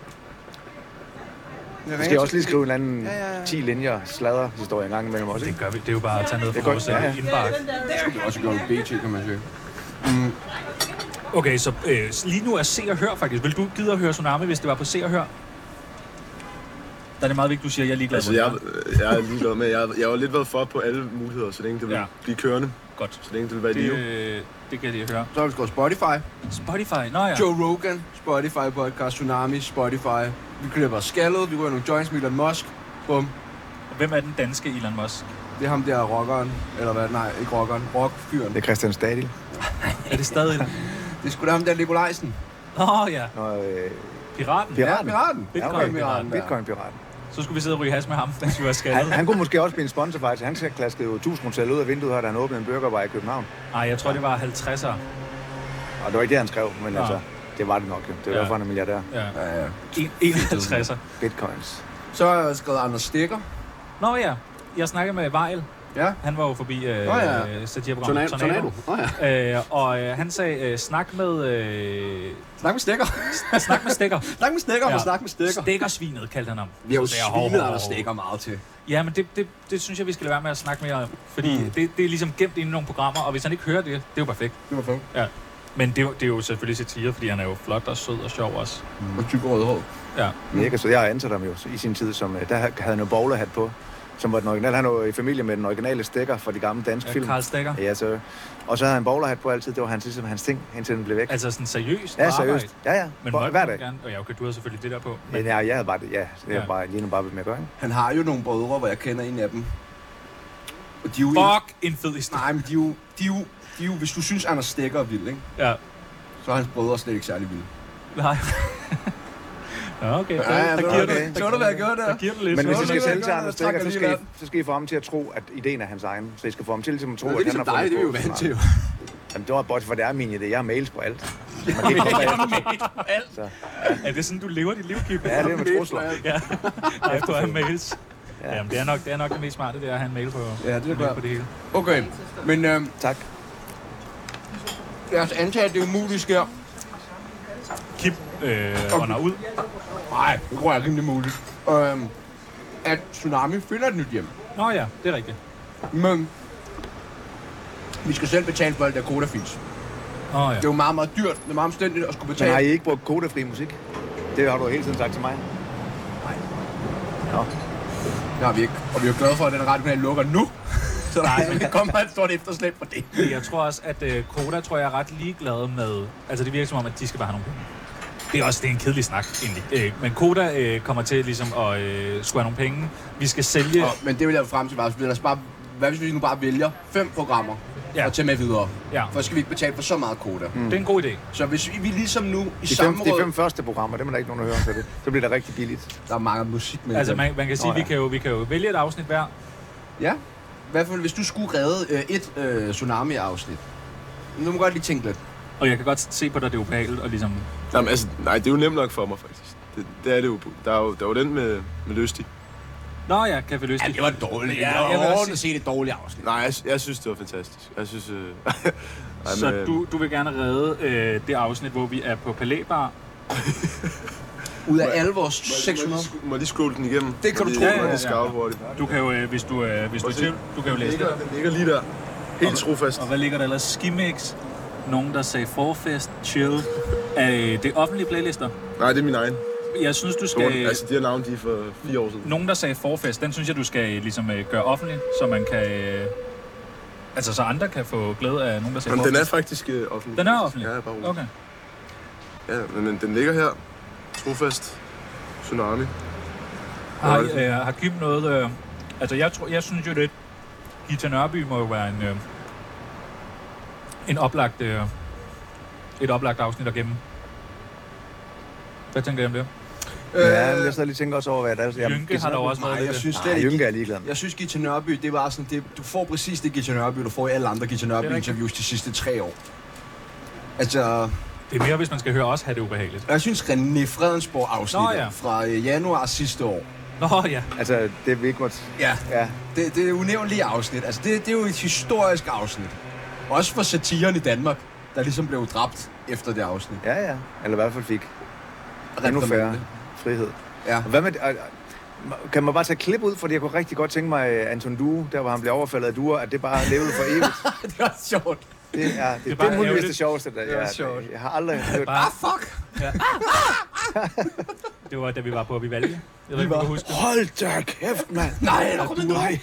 Så skal jeg også lige skrive en eller anden Ja, ja, ja. ti linjer sladder historie en gang imellem også, Det ikke? gør vi. Det er jo bare at tage ned Det fra er vores godt, ja, ja. øh, indbakke. Det skulle vi også gøre med B T, kan man sige. Okay, så øh, lige nu er Se og Hør faktisk. Vil du gide at høre Tsunami, hvis det var på Se og Hør? Der er det meget vigtigt, du siger, at jeg er ligeglad. Altså, jeg, jeg er ligeglad med, jeg, jeg har lidt været for på alle muligheder, så længe det vil Ja. blive kørende. Godt. Så længe det vil være Det, live. øh, det kan jeg lige høre. Så har vi skrevet Spotify. Spotify, nå ja. Joe Rogan, Spotify podcast, Tsunami, Spotify. Vi klipper skaldet, vi går nogle joints med Elon Musk. Bum. Hvem er den danske Elon Musk? Det er ham der rockeren, eller hvad? Nej, ikke rockeren. Rockfyren. Det er Christian Stadil. Er det stadig... Det er sgu da ham der Nikolajsen. Åh oh, ja, Nå, øh, piraten. Piraten. Ja, piraten. Bitcoin-piraten. Piraten der. Bitcoin-piraten. Så skulle vi sidde og ryge has med ham, mens vi var Han, skaldet. han kunne måske også blive en sponsor faktisk. Han klaskede jo tusind hotel ud af vinduet her, da han åbnede en burgerbar i København. Nej, jeg tror, det var halvtredsere. Og det var ikke det, han skrev, men Nå. altså, det var det nok jo. Det var Ja. derfor, han er milliardær. Ja. Ja, ja. En- enoghalvtredser. Bitcoins. Så har jeg skrevet Anders Stikker. Nå ja, jeg snakkede med Vejl. Ja. Han var jo forbi øh, Nå ja. satireprogrammet Tornado. Tornado. Tornado. Oh, ja. Øh, og øh, han sagde, øh, snak med... Øh, Snak med Stikker. snak med Stikker. Snak med Stikker, Ja. ja. snak med Stikker. Stikkersvinet kaldte han ham. Vi har jo Så sagde jeg, hov, svinet hov, Anders hov. Stikker meget til. Ja, men det, det, det synes jeg, vi skal lade være med at snakke mere om. Fordi Mm. mm. det, det er ligesom gemt inde i nogle programmer, og hvis han ikke hører det, det er jo perfekt. Det var fedt. Ja. Men det, er jo- det er jo selvfølgelig satire, fordi han er jo flot og sød og sjov også. Og tyk rødhåret. Ja. Mega, så jeg har ansat ham jo i sin tid, som, øh, der havde han jo bowlerhat på, som var den originale. Han var jo i familie med den originale Stikker fra de gamle danske Ja, film. Karl Stikker. Ja, så. Og så havde han bowlerhat på altid. Det var hans, ligesom, hans ting, indtil den blev væk. Altså sådan seriøst Ja, på arbejde. seriøst. Ja, ja. Men Bo- måtte hver man dag. gerne. Og ja, okay, du har selvfølgelig det der på. Men, Men ja, jeg havde bare det. Ja, det er Ja. bare lige nu bare ved med at gøre, ikke? Han har jo nogle brødre, hvor jeg kender en af dem. Og de er jo fuck en fed historie. Nej, men de er jo, de er jo, de er jo, hvis du synes, Anders Stikker er vild, ikke? Ja. Så er hans brødre slet ikke særlig vilde. Nej. Ja, okay. Ja, ja, der det var giver okay. du, Så du, hvad jeg gjorde der? der giver du lidt. Men hvis så I er skal det sælge godt, til at Anders trække Stikker, så lige skal, I, så skal I få ham til at tro, at ideen er hans egen. Så I skal få ham til ligesom at tro, Det er at han ligesom har dig, fundet det er vi jo på vant til. jo. Jamen, det var bare, for det er min idé. Jeg har mails på alt. Man kan ikke komme af. Alt. Så, Er det sådan, du lever dit liv, Kim? ja, det er med trusler. Ja, efter at have mails. Ja. Ja. Jamen, det er, nok, det er nok det mest smarte, det er at have en mail på, Ja, det er mail klart. på det hele. Okay, men øh, Tak. lad os antage, at det umulige sker. Kim øh, ånder ud. Nej, det tror jeg ikke, det er muligt. Øh, at Tsunami finder et nyt hjem. Nå ja, det er rigtigt. Men vi skal selv betale for alt der kodafis. Åh ja. Det er jo meget, meget dyrt. Det er meget omstændigt at skulle Men har betale. I ikke brugt kodafri musik? Det har du hele tiden sagt til mig. Det har vi ikke. Og vi er jo glade for, at den radiokanal lukker nu. Så der Nej, Nej, men... kommer et stort efterslæb for det. Jeg tror også, at øh, Koda tror jeg er ret ligeglad med... Altså, det virker som om, at de skal bare have nogle penge. Det er også det er en kedelig snak, egentlig. Øh, men Koda øh, kommer til ligesom at øh, skulle have nogle penge. Vi skal sælge... Og, men det vil jeg frem til bare. Lad os bare. Hvad hvis vi nu bare vælger fem programmer Ja. og tage med videre? Ja. For så skal vi ikke betale for så meget koda. Mm. Det er en god idé. Så hvis vi, vi ligesom nu i De fem, de samråd... fem første programmer, dem er der ikke nogen, der hører om, så, det, så bliver det rigtig billigt. Der er mange musik med. Altså, man, man kan sige, Nå, at ja. vi, kan jo, vi kan jo vælge et afsnit hver. Ja. I hvert fald, hvis du skulle redde øh, et øh, Tsunami-afsnit. Nu må du godt lige tænke lidt. Og jeg kan godt se på dig, det er ubehageligt, og ligesom... Jamen, altså, nej, det er jo nemt nok for mig, faktisk. Det, det er det jo. Der er jo, der er jo den med, med Lystig. Nå ja, kan vi løse det? det var dårligt. Ja, Ja, jeg jeg vil vil også også se det dårlige afsnit. Nej, jeg, jeg synes, det var fantastisk. Jeg synes... Øh... Ej, Så men, øh, du, du vil gerne redde øh, det afsnit, hvor vi er på Palæbar. Ud af alle vores må jeg- seks hundrede. Må jeg, må jeg lige scrolle den igennem? Det kan du Må tro. jeg- Ja, Må ja, jeg lige ja. skarpe hurtigt? Du kan jo, øh, hvis du, øh, hvis du er i tvivl, du kan jo Den læse det. ligger, den ligger lige der. Helt trofast. Og hvad ligger der ellers? Skimix, nogen der sagde forfest, chill. Er det offentlige playlister? Nej, det er min egen. Jeg synes, du Skal... skal... Altså, de her navne, de er for fire år siden. Nogen der sagde forfest, den synes jeg, du skal ligesom øh, gøre offentlig, så man kan... Øh, altså, så andre kan få glæde af nogen, der sagde Men den er forfest. faktisk øh, offentlig. Den er offentlig? Ja, bare rolig. Okay. Ja, men, men den ligger her. Trofast. Tsunami. Har, øh, har Kim noget... Øh, altså, jeg, tror, jeg synes jo lidt, Gita Nørby må jo være en, øh, en oplagt, øh, et oplagt afsnit at gemme. Hvad tænker I om det? Ja, men jeg sidder lige tænker også over, hvad det er. Jeg, Jynke har der jo også været Nej, lidt... jeg synes Nej, slet ikke. Jynke er ligeglad med. Jeg synes, Gita Nørby, det var sådan, det, du får præcis det Gita Nørby, du får i alle andre Gita Nørby-interviews de sidste tre år. Altså, Det er mere, hvis man skal høre os have det ubehageligt. Jeg synes, René Fredensborg-afsnittet ja. fra øh, januar sidste år. Nå ja. Altså, det vi ikke måtte... Ja, Ja. det, det er unævnlige afsnit. Altså, det, det er jo et historisk afsnit. Også for satiren i Danmark, der ligesom blev dræbt efter det afsnit. Ja, ja. Eller i hvert fald fik endnu færre frihed. Ja. Og hvad med... øh, Kan man bare tage klip ud, fordi jeg kunne rigtig godt tænke mig Anton Due, der hvor han bliver overfaldet af duer, at det bare levede for evigt. Det var sjovt. Det er det, er det, bare det muligvis ærgerligt. det sjoveste, der Det var jeg, sjovt. jeg har aldrig hørt. Bare, Ah, fuck! det var da vi var på Vivaldi. Jeg ved ikke, om du kan huske det. Hold da kæft, mand! Nej, der kom en nej.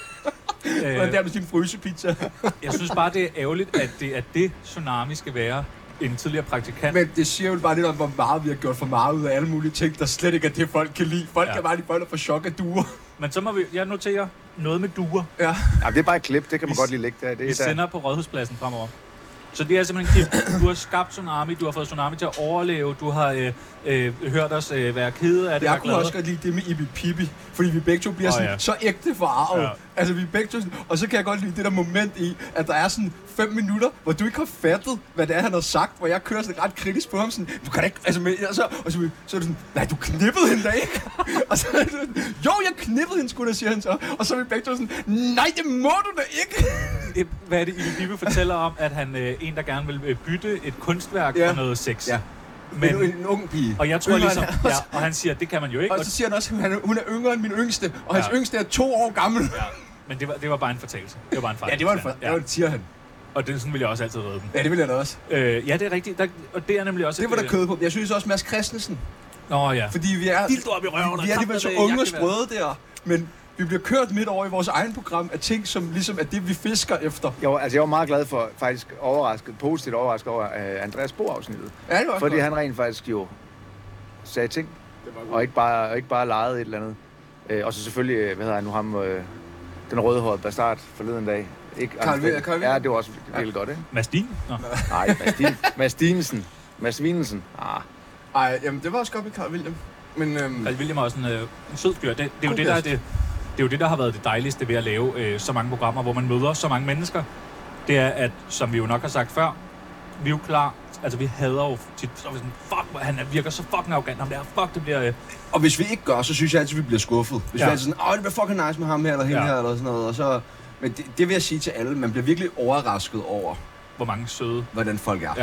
Det var Øh, der med sin frysepizza. jeg synes bare, det er ærgerligt, at det er det, Tsunami skal være. En tidligere praktikant. Men det siger jo bare lidt om, hvor meget vi har gjort for meget ud af alle mulige ting, der slet ikke er det, folk kan lide. Folk Ja. ja. kan bare lide folk, der får chok af duer. Men så må vi... Jeg noterer noget med duer. Ja. Ja, det er bare et klip, det kan man Vi- godt lige lægge der. Det Vi er der. sender på Rådhuspladsen fremover. Så det er simpelthen klip. Du har skabt Tsunami, du har fået Tsunami til at overleve, du har øh, øh, hørt os øh, være kede af det. Jeg være kunne glade. også godt lide det med Ibi Pippi, fordi vi begge to bliver Åh, oh, sådan ja. så ægte forarvet. Ja. Ja. Altså vi er begge to sådan, og så kan jeg godt lide det der moment i, at der er sådan fem minutter, hvor du ikke har fattet, hvad det er, han har sagt, hvor jeg kører sådan ret kritisk på ham, sådan, du kan da ikke, altså, med, og så, og så, så er du sådan, nej, du knippede hende da ikke. Og så er det sådan, jo, jeg knippede hende, skulle da, siger han så. Og så er vi begge to sådan, nej, det må du da ikke. Et- Hvad er det, Ibi Bibe fortæller om, at han øh, en, der gerne vil øh, bytte et kunstværk Ja. for noget sex. Ja. Men, Men, en, en ung pige. og jeg tror Yngre ligesom, end- ja, og han siger, det kan man jo ikke. Og så siger han også, at han er- hun er yngre end min yngste, og hans Ja. yngste er to år gammel. Ja, men det var, det var bare en fortalelse. Det var bare en fejl. Ja, det var en, for, ja. det var en siger han. Og det, sådan vil jeg også altid redde dem. Ja, det vil jeg da også. Øh, ja, det er rigtigt. Der, og det er nemlig også... Det var et, der kød på. Jeg synes også Mads Christensen, Nå ja. fordi vi er, Dildo op i røven. vi er alligevel så unge og sprøde der, men vi bliver kørt midt over i vores egen program af ting, som ligesom er det, vi fisker efter. Jeg var, altså, jeg var meget glad for, faktisk overrasket, positivt overrasket over uh, Andreas Bo-afsnittet. Ja, det var også Fordi godt. han rent faktisk jo sagde ting, og ikke bare, og ikke bare legede et eller andet. Øh, og så selvfølgelig, øh, hvad hedder han nu, ham, øh, den rødhårede bastard forleden dag. Ikke Carl Anders Witt- Feld. Carl Witt- Ja, det var også virkelig godt, ikke? Mads Dien? Nå. Nej, Mads Dien- Mads Dinesen. Mads Winensen. Ah, Ej, jamen det var også godt med Carl William. Men øhm, Carl William er også en, øh, en sød fyr. Det, det, er jo God det, der er gæst. det, det er jo det, der har været det dejligste ved at lave øh, så mange programmer, hvor man møder så mange mennesker. Det er, at, som vi jo nok har sagt før, vi er jo klar. Altså, vi hader jo tit, så er vi sådan, fuck, han virker så fucking arrogant, ham der, fuck, det bliver... Øh, og hvis vi ikke gør, så synes jeg altid, vi bliver skuffet. Hvis Ja. ja. vi er altid sådan, åh, det bliver fucking nice med ham her, eller hende Ja. her, eller sådan noget. Og så, men det, det vil jeg sige til alle, man bliver virkelig overrasket over, hvor mange søde. hvordan folk er. Ja.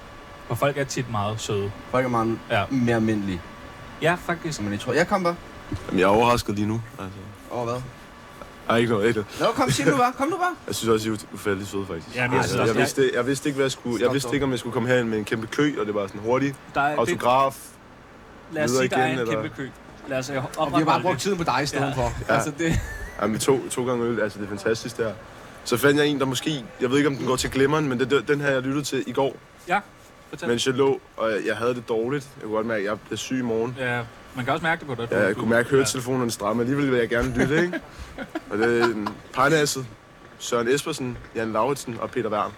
Og folk er tit meget søde. Folk er meget Ja. mere almindelige, Ja, faktisk. som man ikke tror. Jeg kom bare. Jamen, jeg er overrasket lige nu. Altså. Over hvad? Ej, ikke noget, ikke noget. Nå, kom, sig nu bare. Kom nu bare. Jeg synes også, I er ufærdigt søde, faktisk. Ja, men jeg altså, synes jeg, også, vidste, jeg vidste ikke, hvad jeg skulle... Jeg Stop, vidste stop. ikke, om jeg skulle komme herind med en kæmpe kø, og det var sådan hurtigt. Der er, det, Autograf. lad os videre sige, der er igen, en eller- kæmpe kø. Lad os øh, Og vi har bare opretholde brugt det. tiden på dig i stedet Ja. for. Ja. Altså, det... Jamen, to, to gange øl, altså det er fantastisk der. Så fandt jeg en, der måske... Jeg ved ikke, om den går til glemmeren, men det, den her, jeg lyttede til i går, Ja, fortæl. mens jeg lå, og jeg, jeg havde det dårligt. Jeg kunne godt mærke, at jeg blev syg i morgen. Ja, man kan også mærke det på dig. Ja, jeg kunne mærke høretelefonerne stramme, alligevel vil jeg gerne lytte, ikke? Og det er en Parnasset, Søren Espersen, Jan Lauritsen og Peter Wern.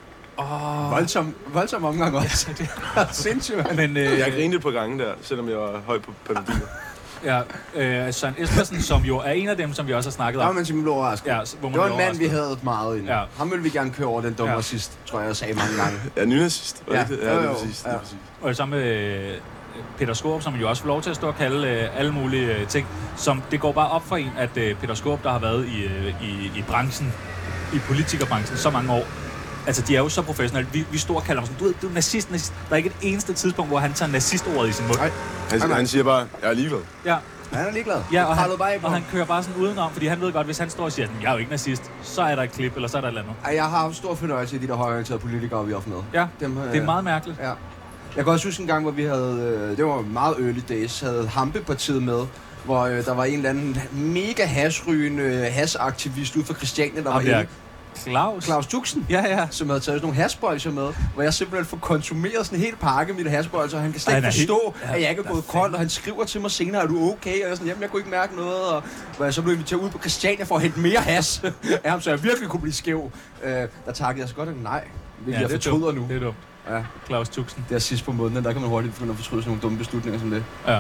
Åh, Voldsom, voldsom omgang også. Det er sindssygt. men øh, Jeg grinede et par gange der, selvom jeg var høj på paladiner. ja, øh, Søren Espersen, som jo er en af dem, som vi også har snakket Der var om. man simpelthen overrasket. Ja, hvor man Det var en bliver mand, vi overrasket. havde meget inden. Ja. Ja. Ham ville vi gerne køre over den dummer Ja. ja. sidst, tror jeg, jeg sagde mange gange. Ja, nynazist. var det Ja. ikke det? Ja, Jo, det er jo. præcis. Det er Ja. præcis. Og sammen med øh, Peter Skaarup, som jo også får lov til at stå og kalde øh, alle mulige øh, ting. Som det går bare op for en, at øh, Peter Skaarup, der har været i, øh, i, i branchen, i politikerbranchen så mange år, altså de er jo så professionelle. Vi, vi står og kalder ham sådan, du, ved, du er nazist, nazist. Der er ikke et eneste tidspunkt, hvor han tager nazistordet i sin mund. Nej. Han, Nej, nej. han siger bare, jeg er ligeglad. Ja, Han er ligeglad. ja og, han, Prallede bare af på og ham. han kører bare sådan udenom, fordi han ved godt, hvis han står og siger, at jeg er jo ikke nazist, så er der et klip, eller så er der et eller andet. Ej, jeg har haft stor fornøjelse i de der højorienterede politikere, vi har haft med. Ja, Dem, det er meget mærkeligt. Ja. Jeg kan også huske en gang, hvor vi havde, øh, det var meget early days, havde Hampepartiet med, hvor øh, der var en eller anden mega hasrygende øh, hasaktivist ude for Christiania, der Ham var der inde. Claus. Claus Tuxen, Ja, ja. som havde taget sådan nogle hasbolser med, hvor jeg simpelthen får konsumeret sådan en hel pakke med hasbolser, og han kan slet Ej, ikke han er helt- forstå, Ja, at jeg ikke er hvad gået fanden? kold, og han skriver til mig senere, er du okay? Og jeg er sådan, jamen jeg kunne ikke mærke noget, og hvor jeg så blev inviteret ud på Christiania for at hente mere has af ham, så jeg virkelig kunne blive skæv. Øh, der takkede jeg så godt, at nej, Ja, jeg det er fortryder dumt. nu. Det er dumt. Ja, Claus Tuxen. det er sidst på måneden, der kan man hurtigt begynde at fortryde sådan nogle dumme beslutninger som det. Ja.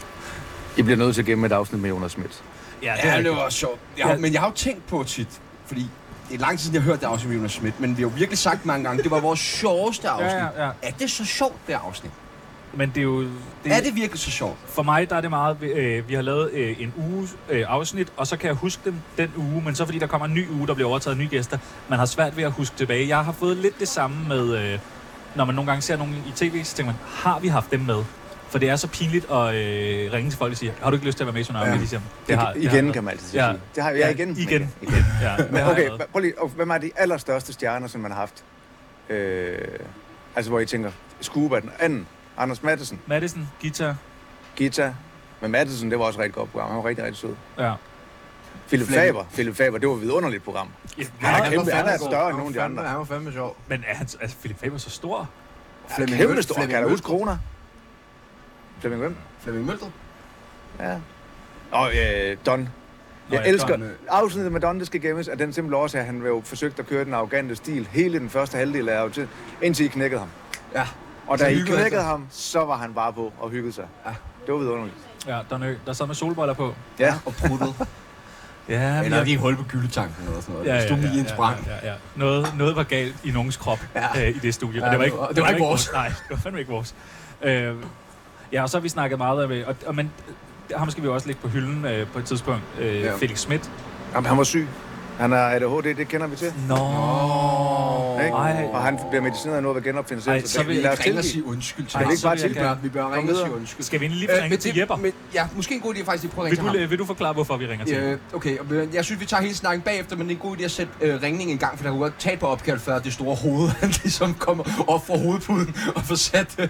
I bliver nødt til at gemme et afsnit med Jonas Schmidt. Ja, Ja, det var også sjovt. Jeg, Ja. ja. Men jeg har jo tænkt på tit, fordi det er lang tid siden, jeg har hørt det afsnit med Jonas Schmidt, men vi har jo virkelig sagt mange gange, det var vores sjoveste afsnit. Ja, ja, ja. Er det så sjovt, det afsnit? Men det er jo... Det, Er det virkelig så sjovt? For mig der er det meget, øh, vi har lavet øh, en uge øh, afsnit, og så kan jeg huske dem den uge, men så fordi der kommer en ny uge, der bliver overtaget af nye gæster, man har svært ved at huske tilbage. Jeg har fået lidt det samme med, øh, når man nogle gange ser nogen i tv, så tænker man, har vi haft dem med? For det er så pinligt at øh, ringe til folk og sige, har du ikke lyst til at være med i sådan noget? Ja. De siger, Det har, det igen har kan man altid sige. Ja. Det har jeg Ja, igen. igen. igen. Ja, Men det har okay, jeg været. prøv lige, og hvem er de allerstørste stjerner, som man har haft? Øh, altså, hvor I tænker, Scuba, den anden, Anders Matthesen, Madison, Gita, Gita, men Matthesen, det var også et rigtig godt program. Han var rigtig, rigtig sød. ja. Philip Faber, Philip Faber, det var et vidunderligt program. ja Han er, kæmpe, var han er fandme større god. end nogle af de Han var andre. fandme- Han var fandme sjov. Men er han, altså, Philip Faber så stor? Han er kæmpe stor. Kan jeg huske kroner? Flemming hvem? Flemming Møldrup. Ja. Og øh, Don. Jeg ja, elsker... Don, øh. Afsnittet med Don, det skal gemmes, af den simple årsag, at han jo forsøgte at køre den arrogante stil hele den første halvdel af aftiden, indtil I knækkede ham. Ja. Og Så da I hyggede knækkede han ham, så var han bare på og hyggede sig. Ja. Det var vidunderligt. Ja, Don Ø, der sad med solbriller på. Ja. Og pruttet. Ja, Eller lige et hul på gyldetanken eller sådan noget. Ja, ja, Stod ja, lige en ja, sprang. ja, ja. Noget, noget var galt i nogens krop Ja. øh, i det studie, men Ja, det var ikke, det var- det var ikke vores. Nej, det var fandme ikke vores. Øh, ja, og så har vi snakket meget af, og, og men ham skal vi jo også lægge på hylden øh, på et tidspunkt. Øh, Ja. Felix Schmidt. Jamen, han var syg. Han har A D H D, det kender vi til. Nå, Ikke? Ej. Og han bliver medicineret af noget ved genopfindelse. Ej, så så det, vil lad Vi os kan ringe og tilgive. sige undskyld til Ej, Kan vi ikke så bare vil jeg Vi tilgive? bør, vi bør Kom ringe og videre. sige undskyld. skal vi lige Øh, ringe men til det- Jepper? Men, ja, måske en god idé faktisk lige prøve at Vil ringe du, til ham. vil du forklare, hvorfor vi ringer til? Øh, okay, og jeg synes, vi tager hele snakken bagefter, men det er en god idé at sætte øh, ringningen en gang, for der kunne godt tage på opkald, før det store hoved, han ligesom kommer op fra hovedpuden og får sat... Øh.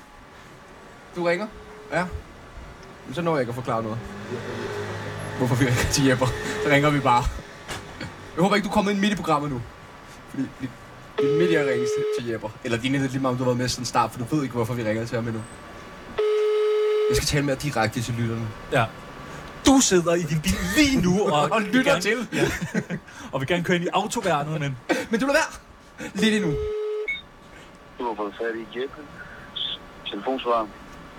Du ringer? Ja. Men så når jeg ikke at forklare noget. Hvorfor vi ringer til Jepper? Så ringer vi bare. Jeg håber ikke, du kommer ind midt i programmet nu. Fordi vi, vi er midt i at ringe til, til Jepper. Eller din er lidt lige meget, om du har været med siden start, for du ved ikke, hvorfor vi ringer til ham endnu. Jeg skal tale mere direkte til lytterne. Ja. Du sidder i din bil lige nu og, Og vil lytter gerne, til. Ja, og vil gerne køre ind i autoværnet, men Men du lader være. Lidt endnu. Du har fået fat i Jeppe. Telefonsvarer.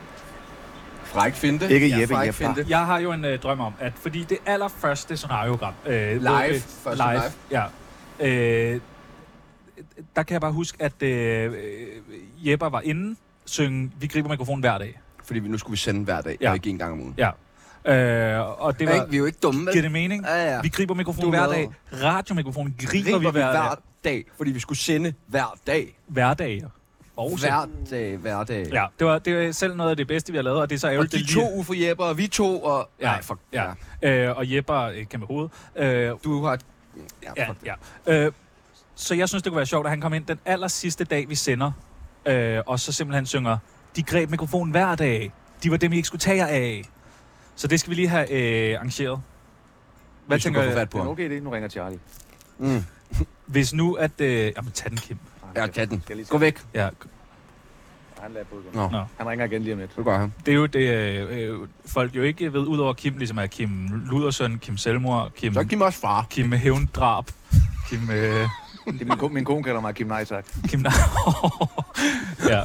Fræk finte. Ikke Ja, Jeppe, fræk Jeppe. finte. jeg har jo en øh, drøm om, at fordi det allerførste scenariogram... Øh, Live, både- første live. Ja. Øh, der kan jeg bare huske, at øh, Jepper var inde, synge Vi griber mikrofonen hver dag. Fordi vi nu skulle vi sende hver dag, Ja. og ikke en gang om ugen. Ja. Øh, og det Ja, var... ikke? Vi er jo ikke dumme, vel? Giver det mening? Ja, ja. Vi griber mikrofonen Du er hver med. dag. Radiomikrofonen griber, Griber vi hver, hver dag, fordi vi skulle sende hver dag. hverdag. Og Hver dag, hver dag. Ja, det var, det var selv noget af det bedste, vi har lavet, og det er så Og ærgerligt, de det lige- to Ufo Jepper, og vi to, og... Ja, Nej, fuck. ja. Øh, og Jepper øh, kæmpe hoved. Øh, Du har... Ja, ja, fuck det. ja. Øh, så jeg synes, det kunne være sjovt, at han kom ind den aller sidste dag, vi sender, øh, og så simpelthen synger, de greb mikrofonen hver dag. De var dem, I ikke skulle tage jer af. Så det skal vi lige have øh, arrangeret. Hvad Hvis du tænker kan få jeg? fat på Det er ham. okay, det. Nu ringer Charlie. Mm. Hvis nu at... Øh, jamen, tag den, Kim. Ja, tag den. Skal jeg lige Gå væk. Ja, Han lader på. Nå, Nå. Han ringer igen lige om lidt. det gør han. det er jo det, øh, øh, folk jo ikke ved, udover Kim, ligesom er Kim Ludersøn, Kim Selvmord, Kim, Så giv mig også far. Kim Hævndrab, Kim... Øh, Det er min, ko- min kone kalder mig Kim Nej tak. Kim ja.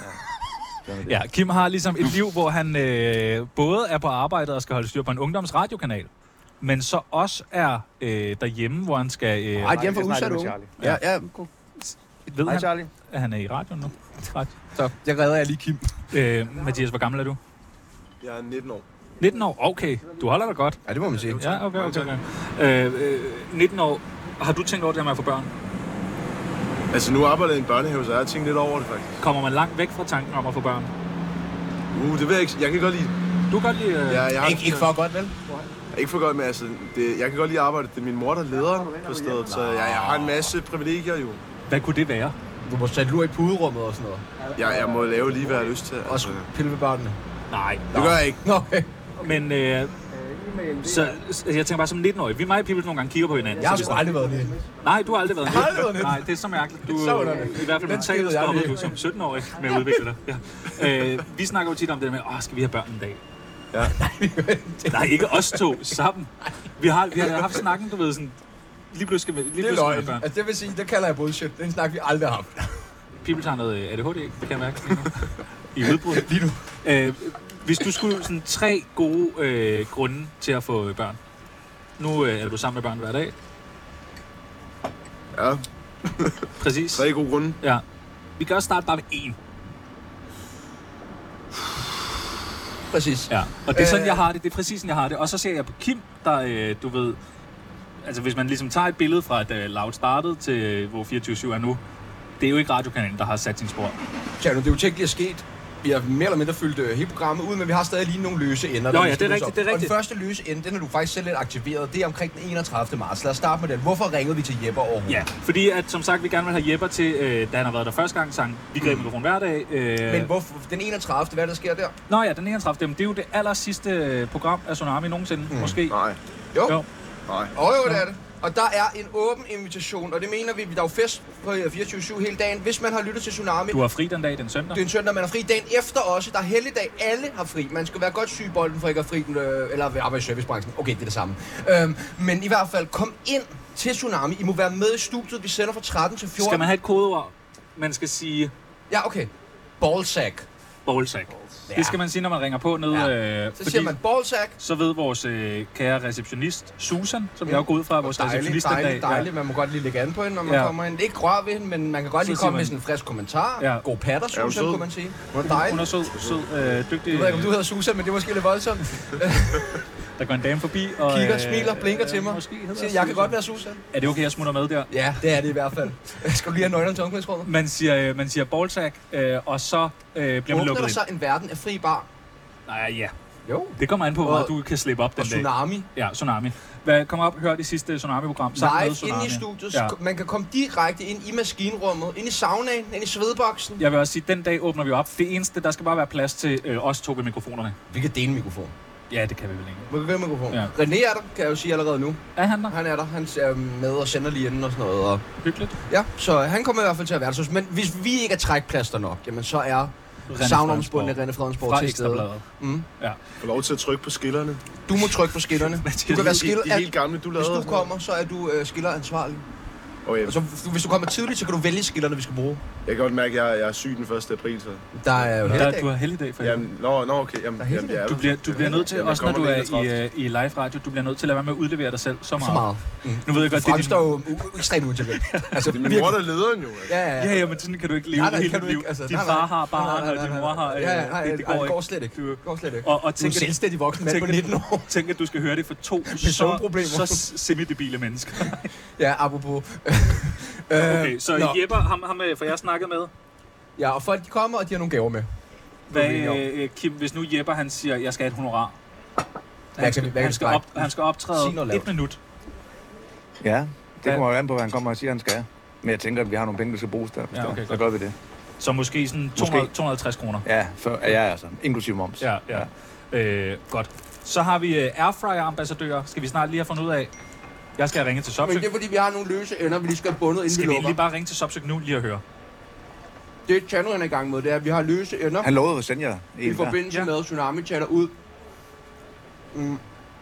Ja, Kim har ligesom et liv, hvor han øh, både er på arbejde og skal holde styr på en ungdomsradiokanal, men så også er øh, derhjemme, hvor han skal... Øh, Ej, hjemme for Jeg snakker udsatte med unge. Charlie. Ja, ja. god. ved Hej han, Charlie. at han er i radioen nu? Radio. Så, jeg redder jer lige Kim. Øh, Mathias, hvor gammel er du? Jeg er nitten år. nitten år? Okay, du holder dig godt. Ja, det må man sige. Ja, okay, okay. okay. Øh, øh, nitten år. Har du tænkt over det her med at få børn? Altså, nu arbejder jeg i en børnehave, så jeg har tænkt lidt over det, faktisk. Kommer man langt væk fra tanken om at få børn? Uh, det ved jeg ikke. Jeg kan godt lide... Du kan godt lide... Øh, Ja, jeg har, Ikke, ikke for godt, vel? Ikke for godt, men altså, det, jeg kan godt lide at arbejde. Det er min mor, der leder på stedet, så jeg, jeg har en masse privilegier jo. Hvad kunne det være? Du må sætte lur i puderummet og sådan noget. Jeg, jeg må lave lige, hvad jeg har lyst til. Også pille ved børnene. Nej. Det gør jeg ikke. Nå, okay. Men øh, så, så jeg tænker bare som nitten-årig. Vi mig og Pibels nogle gange kigger på hinanden. Jeg har så sgu vi- aldrig været det. Nej, du har aldrig været Jeg har aldrig været Nej, det er så mærkeligt. Du, Det er så underligt. I hvert fald Den mentalt skider jeg stoppede lige. du som sytten-årig med at udvikle dig. Ja. Øh, vi snakker jo tit om det der med, åh, skal vi have børn en dag? Ja. Nej, ikke os to sammen. Vi har, vi har haft snakken, du ved, sådan... Lige pludselig skal vi, lige Det er pludselig skal vi have løgn. børn. Altså, det vil sige, det kalder jeg bullshit. Den snak, vi aldrig har haft. Pibels har noget A D H D, det kan jeg mærke lige nu. I udbrud. Lige nu. Øh, hvis du skulle sådan tre gode øh, grunde til at få børn. Nu øh, er du sammen med børn hver dag. Ja, Præcis. tre gode grunde. Ja. Vi kan også starte bare ved en. Præcis. Ja. Og det er sådan, Øh. jeg har det. Det er præcis sådan, jeg har det. Og så ser jeg på Kim, der, øh, du ved... Altså, hvis man ligesom tager et billede fra, at uh, Loud startede til, øh, hvor fireogtyve syv er nu, det er jo ikke radiokanalen, der har sat sin spor. Tjano, det er jo teknisk set. Vi har mere eller mindre fyldt øh, hele programmet ud, men vi har stadig lige nogle løse ender. Nå der ja, vi skal det er løse rigtigt, op. det er rigtigt. Og den første løse ende, den har du faktisk selv lidt aktiveret. Det er omkring den enogtredivte marts. Lad os starte med den. Hvorfor ringede vi til Jeppe overhovedet? Ja, fordi at, som sagt, vi gerne vil have Jepper til, øh, da han har været der første gang, sang Vi greb mikrofon hver dag. Øh... Men hvorfor, den enogtredivte, hvad der sker der? Nå ja, den enogtredivte Det er jo det aller sidste øh, program af Tsunami nogensinde, mm. måske. Nej, Jo. Jo. nej. Og jo, det er det. Og der er en åben invitation, og det mener vi, der er jo fest på fireogtyve syv hele dagen, hvis man har lyttet til Tsunami. Du har fri den dag, den søndag. Det er en søndag, man har fri dagen efter også. Der er helligdag, alle har fri. Man skal være godt syg i bolden for ikke at have fri, øh, eller arbejde i servicebranchen. Okay, det er det samme. Øhm, men i hvert fald, kom ind til Tsunami. I må være med i studiet. Vi sender fra tretten til fjorten. Skal man have et kodeord? Man skal sige Ja, okay. Ballsack. ballsack. Ja. Det skal man sige, når man ringer på ned. Ja. Øh, Så siger man ballsack. så ved vores øh, kære receptionist, Susan, som jeg har gået ud fra, vores Dejligt, receptionist den dejligt, dag. dejligt. Man må godt lige lægge an på hende, når man Ja. kommer ind. Ikke rør ved hende, men man kan godt Så lige siger komme med man- sådan en frisk kommentar. Ja. God patter, Er hun Susan, sød? kunne man sige. Hun er Ja. dejlig. Hun er sød, sød, øh, dygtig. Jeg ved ikke, om du hedder Susan, men det er måske lidt voldsomt. Der går en dame forbi og... Kigger, øh, smiler, blinker til mig. Måske hedder Siger, jeg kan Susan. godt være Susan. Er det okay, jeg smutter med der? Ja, det er det i hvert fald. Skal du lige have nøglerne til omklædningsrummet? Man siger, øh, man siger ballsack, øh, og så øh, bliver man Åbner lukket der ind. så en verden af fri bar? Nej, ja. Jo. Det kommer an på, Og- hvor du kan slippe op den Og dag. Tsunami. Ja, Tsunami. Hvad, kom op, hør det sidste Tsunami-program sammen med Live Tsunami. inde i studiet. Ja. Man kan komme direkte ind i maskinrummet, ind i saunaen, ind i svedboksen. Jeg vil også sige, den dag åbner vi op. Det eneste, der skal bare være plads til øh, os to ved mikrofonerne. Vi kan dele mikrofon. Ja, det kan vi vel ikke. Vi kan dele mikrofon. Ja. René er der, kan jeg jo sige allerede nu. Er han der? Han er der. Han er med og sender lige inden og sådan noget. Og Hyggeligt. ja, så han kommer i hvert fald til at være der. Men hvis vi ikke er trækplaster nok, jamen så er savnomsbundne René Fredensborg Fra til stede. Ekstrabladet. Mm. Ja. Få lov til at trykke på skillerne. Du må trykke på skillerne. skal Du kan være De, skiller. de helt gamle, du Hvis lavede. du kommer, så er du øh, skilleransvarlig. Okay, Og så, hvis du kommer tidligt, så kan du vælge skillerne, vi skal bruge. jeg kan godt mærke, at jeg, jeg er syg den første april, så. Der er jo Der, heldigdag. du har heldigdag for Jamen, nå, nå, okay. Jamen, Der er helt jamen, jeg er Du der. bliver, du bliver nødt til, Jamen, jeg også når du kommer er den enogtredivte. i, øh, i live radio, du bliver nødt til at lade være med at udlevere dig selv så meget. Så meget. Mm. Nu ved jeg godt, Du det er din... fremstår jo u- ekstremt utilvægt. Altså, Det er min mor, der er lederen jo. Altså. Ja, ja, Ja, ja, men sådan kan du ikke leve Nej, nej, hele kan dit du liv. ikke. Altså, Din nej, nej. far har barn, Nej, nej, og nej, din nej, mor har... nej. øh, Ja, ja, nej, det, det ej, går det går ikke. slet ikke. Du- Det går slet ikke. Og, og Du er tænk, at, selvstændig voksen mand på tænk, nitten år. tænk, at du skal høre det for to så, Personproblemer. så semidebile mennesker. Ja, apropos. Okay, så Nå. Jepper, ham, ham, øh, for jeg snakket med. Ja, og folk de kommer, og de har nogle gaver med. Hvad, Det er vi enige om. øh, Kim, hvis nu Jepper han siger, jeg skal have et honorar. Hvad Han kan skal, vi- hvad kan han, vi skal strække? op, han skal optræde Sig noget lavt. et minut. Ja, det Ja. kommer jo an på, hvad han kommer og siger, han skal. Men jeg tænker, at vi har nogle penge, der skal bruges der. Ja, okay, så godt. gør vi det. Så måske sådan to hundrede, to hundrede og halvtreds kroner. Ja, for, ja, altså, inklusiv moms. Ja, ja. Øh, godt. Så har vi øh, airfryer-ambassadører. Skal vi snart lige have fundet ud af. Jeg skal ringe til Men Sopsøg. det er fordi, vi har nogle løse ender, vi lige skal have bundet, inden Skal vi vi lukker. lige bare ringe til Sopsøg nu lige at høre? Det Chano er i gang med, det er, at vi har løse ender Han lovede at sende jer i en der. forbindelse Ja. med, at Tsunami taler ud. Mm.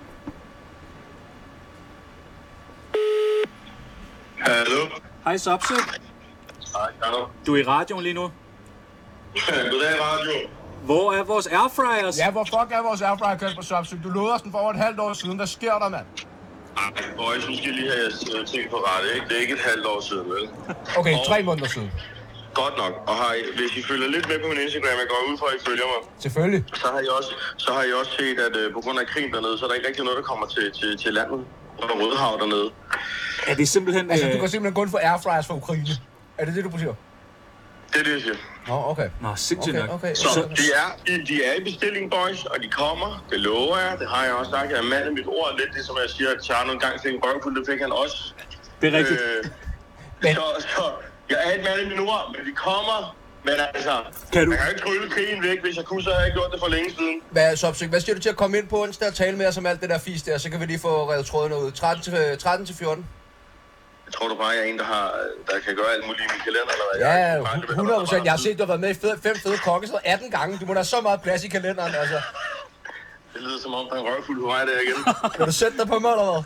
Hallo? Hej Sopsøg. Hej, Carlo. Du er i radioen lige nu. Goddag, radio. Hvor er vores airfryers? Ja, hvor fuck er vores airfryer kørt på Sopsøg? Du lovede os den for over et halvt år siden. Hvad sker der, mand? Ej, boys, nu skal I lige have jeres øh, ting på rette, ikke? Det er ikke et halvt år siden, vel? Okay, tre måneder siden. Godt nok. Og har I, hvis I følger lidt med på min Instagram, jeg går ud fra, at I følger mig, Selvfølgelig. så har I også, så har I også set, at øh, på grund af krigen dernede, så er der ikke rigtig noget, der kommer til, til, til landet. Og der er Rødehav dernede. Er det simpelthen... Altså, du øh, kan simpelthen kun få airfryers fra Ukraine. Er det det, du siger? Det er det, jeg siger. Nå, okay. Nå, sindssygt Okay, nok. okay. Så de er, de, de er i bestilling, boys, og de kommer. Det lover jeg. Det har jeg også sagt. Jeg er mand af mit ord. Lidt ligesom jeg siger, at Charno engang fik en røvfuld. Det fik han også. Det er rigtigt. Øh, Men- så, så jeg er et mand af mit ord, men de kommer. Men altså, Kan du- jeg kan ikke trylle krigen væk. Hvis jeg kunne, så havde jeg gjort det for længe siden. Hvad, Sopsøg, hvad siger du til at komme ind på onsdag og tale med os om alt det der fisk der, så kan vi lige få revet trådene ud. tretten til fjorten. Jeg tror du bare, jeg er en, der, har, der kan gøre alt muligt i min kalender, eller hvad? Ja, Jeg- hundrede procent. Jeg har set, du har været med i fed, fem fede kokke, så atten gange. Du må da have så meget plads i kalenderen, altså. Det lyder som om, der er en røvfuld på vej der igen. Kan du sætte dig på mig, eller hvad?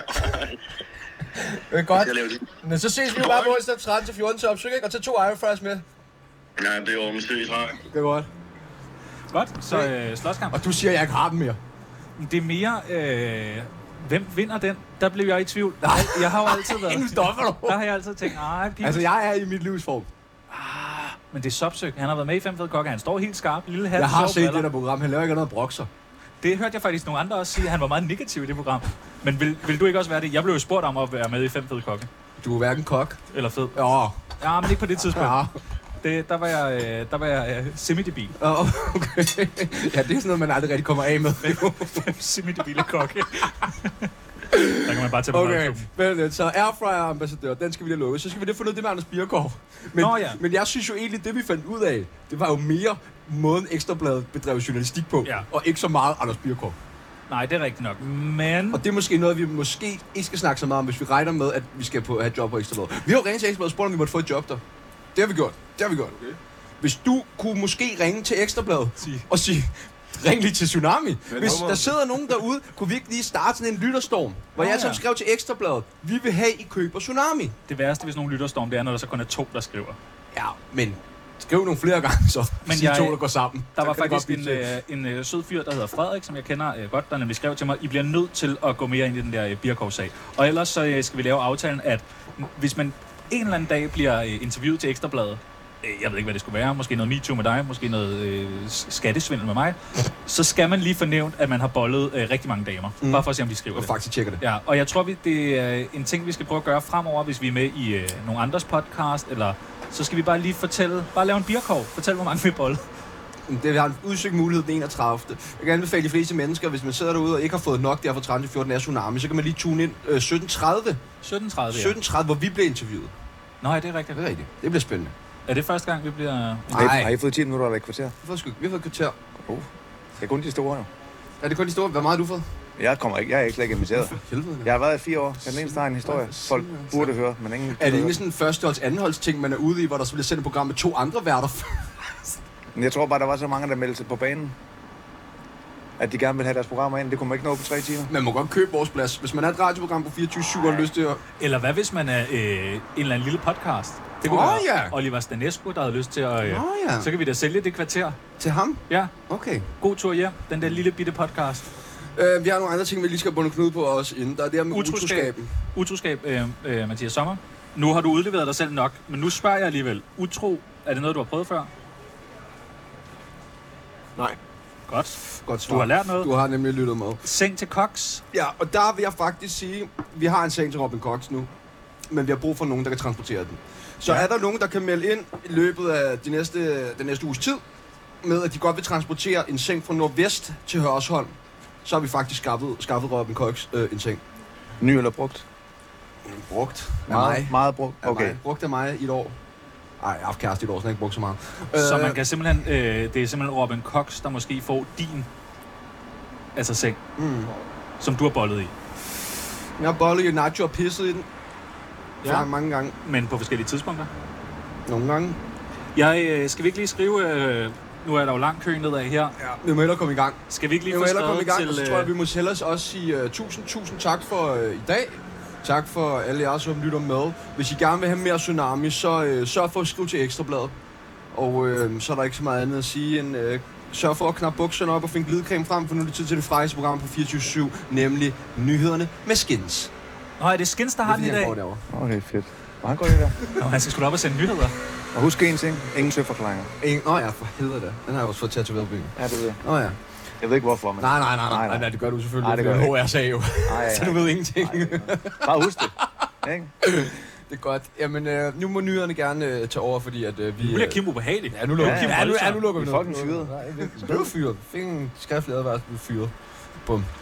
Det er godt. Jeg laver det. Men så ses vi jo bare på onsdag tretten til fjorten til Sopsøg, ikke? Og tage to airfryers med. Nej, det er jo med seriøst. Det er godt. Godt, så øh, slåskamp. Og du siger, at jeg ikke har dem mere. Det er mere... Øh, Hvem vinder den? Der blev jeg i tvivl. Nej, jeg har jo altid været... Nu stopper du. Der har jeg altid tænkt, nej, Pibels. Altså, jeg er i mit livsform. Men det er Sopsøg. Han har været med i Fem Fede Kokke. Han står helt skarp. Lille hat. Jeg har sjov set briller. det der program. Han laver ikke noget brokser. Det hørte jeg faktisk nogle andre også sige. Han var meget negativ i det program. Men vil, vil du ikke også være det? Jeg blev jo spurgt om at være med i Fem Fede Kokke. Du er hverken kok. Eller fed. Ja. Ja, men ikke på det tidspunkt. Ja. Det, der var jeg, øh, der var jeg øh, semi-debil. Oh, okay. Ja, det er sådan noget, man aldrig rigtig kommer af med. Semi-debile kokke. Der kan man bare tage på Okay, men så Airfryer-ambassadør, den skal vi lige lukke. Så skal vi lige få noget det med Anders Birkov. Men, Nå, ja. men jeg synes jo egentlig, det vi fandt ud af, det var jo mere måden Ekstrabladet bedrev journalistik på, Ja. og ikke så meget Anders Birkov. Nej, det er rigtigt nok. Men... Og det er måske noget, vi måske ikke skal snakke så meget om, hvis vi regner med, at vi skal på, have et job på Ekstrabladet. Vi har jo ringet til Ekstrabladet og spurgt, om vi måtte få et job der. Det har vi gjort. Det har vi gjort. Okay. Hvis du kunne måske ringe til Ekstrabladet Sig. og sige, ring lige til Tsunami. Men Hvis nummer- der sidder nogen derude, kunne vi ikke lige starte sådan en lytterstorm, hvor Nå, jeg så ja. skrev til Ekstrabladet, vi vil have, I køber Tsunami. Det værste, hvis nogen lytterstorm, det er, når der så kun er to, der skriver. Ja, men skriv nogle flere gange så. Men Sig jeg- to, der går sammen. Der Så var kan det faktisk godt en, blive til. øh, en øh, sød fyr, der hedder Frederik, som jeg kender øh, godt, der nemlig skrev til mig, I bliver nødt til at gå mere ind i den der øh, Birkov-sag. Og ellers så øh, skal vi lave aftalen, at hvis man en eller anden dag bliver øh, interviewet til Ekstrabladet, øh, jeg ved ikke, hvad det skulle være, måske noget MeToo med dig, måske noget øh, skattesvindel med mig, så skal man lige fornævne, at man har bollet øh, rigtig mange damer. Mm. Bare for at se, om de skriver Og det. faktisk tjekker det. Ja, og jeg tror, vi, det er en ting, vi skal prøve at gøre fremover, hvis vi er med i øh, nogle andres podcast, eller så skal vi bare lige fortælle, bare lave en Birkov, fortæl, hvor mange vi bollet. Det har en udsøgt mulighed den enogtredivte Jeg kan anbefale de fleste mennesker, hvis man sidder derude og ikke har fået nok der fra tretten til fjorten af Tsunami, så kan man lige tune ind øh, sytten tredive. sytten tredive, ja. sytten tredive, hvor vi bliver interviewet. Nå, ja, det er rigtigt. Det er rigtigt. Det bliver spændende. Er det første gang, vi bliver... Har Nej. I, har I fået ti minutter eller et kvarter? Vi har fået, sgu- vi har fået et kvarter. Oh. Det er kun de store jo. Er det kun de store? Hvor meget har du fået? Jeg kommer ikke. Jeg er ikke slet ikke inviteret. Helvede. Jeg har været i fire år. Jeg er den eneste, der har en historie. Folk burde høre, men ingen... Er det ikke sådan en førsteholds, andenholds ting, man er ude i, hvor der så bliver sendt et program med to andre værter? Men jeg tror bare, der var så mange, der meldte sig på banen, at de gerne ville have deres programmer ind. Det kunne man ikke nå på tre timer. Man må godt købe vores plads. Hvis man er et radioprogram på fireogtyve syv og har lyst til at... Eller hvad hvis man er øh, en eller anden lille podcast? Det kunne Åh, være ja. Oliver Stanescu, der havde lyst til at... Øh, Nå ja. Så kan vi da sælge det kvarter. Til ham? Ja, Okay. god tur hjem. Den der lille bitte podcast. Uh, vi har nogle andre ting, vi lige skal bunde knude på også inden. Der er det her med Utroskab. utroskaben. Utroskab, øh, øh, Mathias Sommer. Nu har du udleveret dig selv nok, men nu spørger jeg alligevel. Utro, er det noget, du har prøvet før? Nej. Godt. Godt svar. Du har lært noget. Du har nemlig lyttet med. Seng til koks. Ja, og der vil jeg faktisk sige, vi har en seng til Robin Cox nu, men vi har brug for nogen, der kan transportere den. Så ja. Er der nogen, der kan melde ind i løbet af de næste, den næste uges tid, med at de godt vil transportere en seng fra Nordvest til Hørsholm, så har vi faktisk skaffet, skaffet Robin Cox øh, en seng. Ny eller brugt? Brugt af Meget, mig. meget brugt. Af Okay. mig. Brugt af mig i et år. Ej, jeg har haft kæreste i et år, så jeg har ikke brugt så meget. Så Øh, man kan simpelthen, øh, det er simpelthen Robin Cox, der måske får din altså seng, Mm. som du har bollet i, Jeg har bollet i Nacho og pisset i den. Ja. Ja. Mange gange. men på forskellige tidspunkter. Nogle gange. Jeg, øh, skal vi ikke lige skrive, øh, nu er der jo lang kø nedad her, Ja. Vi må hellere komme i gang. skal vi ikke Vi lige må få hellere komme i skrevet gang, og til... så tror jeg, Øh, vi må hellere også sige uh, tusind, tusind tak for uh, i dag. Tak for alle jer, som lytter med. Hvis I gerne vil have mere Tsunami, så uh, sørg for at skrive til Ekstrabladet. Og uh, så er der ikke så meget andet at sige end... Uh, sørg for at knappe bukserne op og finde glidecreme frem, for nu er det tid til det frejse program på fireogtyve syv, nemlig nyhederne med Skins. Nå, er det Skins, der har den i dag? Derovre. Okay, fedt. Meget godt det der. Nå, han skal sgu da op og sende nyheder. Og husk en ting. Ingen søforklaringer. En, nå ja, for helvede da. Den har jeg også fået tatoveret på byen. Ja, det ved jeg. Nå ja. Jeg ved ikke hvorfor, men... Nej, nej, nej, nej, Nej, nej, nej. nej, det gør du selvfølgelig. Nej, det gør jeg ikke. H R sagde jo. Nej, Så du ved ingenting. Bare husk det. Ikke? Det er godt. Jamen, øh, nu må nyhederne gerne øh, tage over, fordi at øh, vi... Nu bliver øh, Kim ubehagelig. Ja, nu lukker, Ja, ja, ja, ja, nu, ja, nu lukker vi Vi er noget. fucking fyret. Nej, vi blev fyret. Fik en skriftlig advarsel, blev fyret. Bum.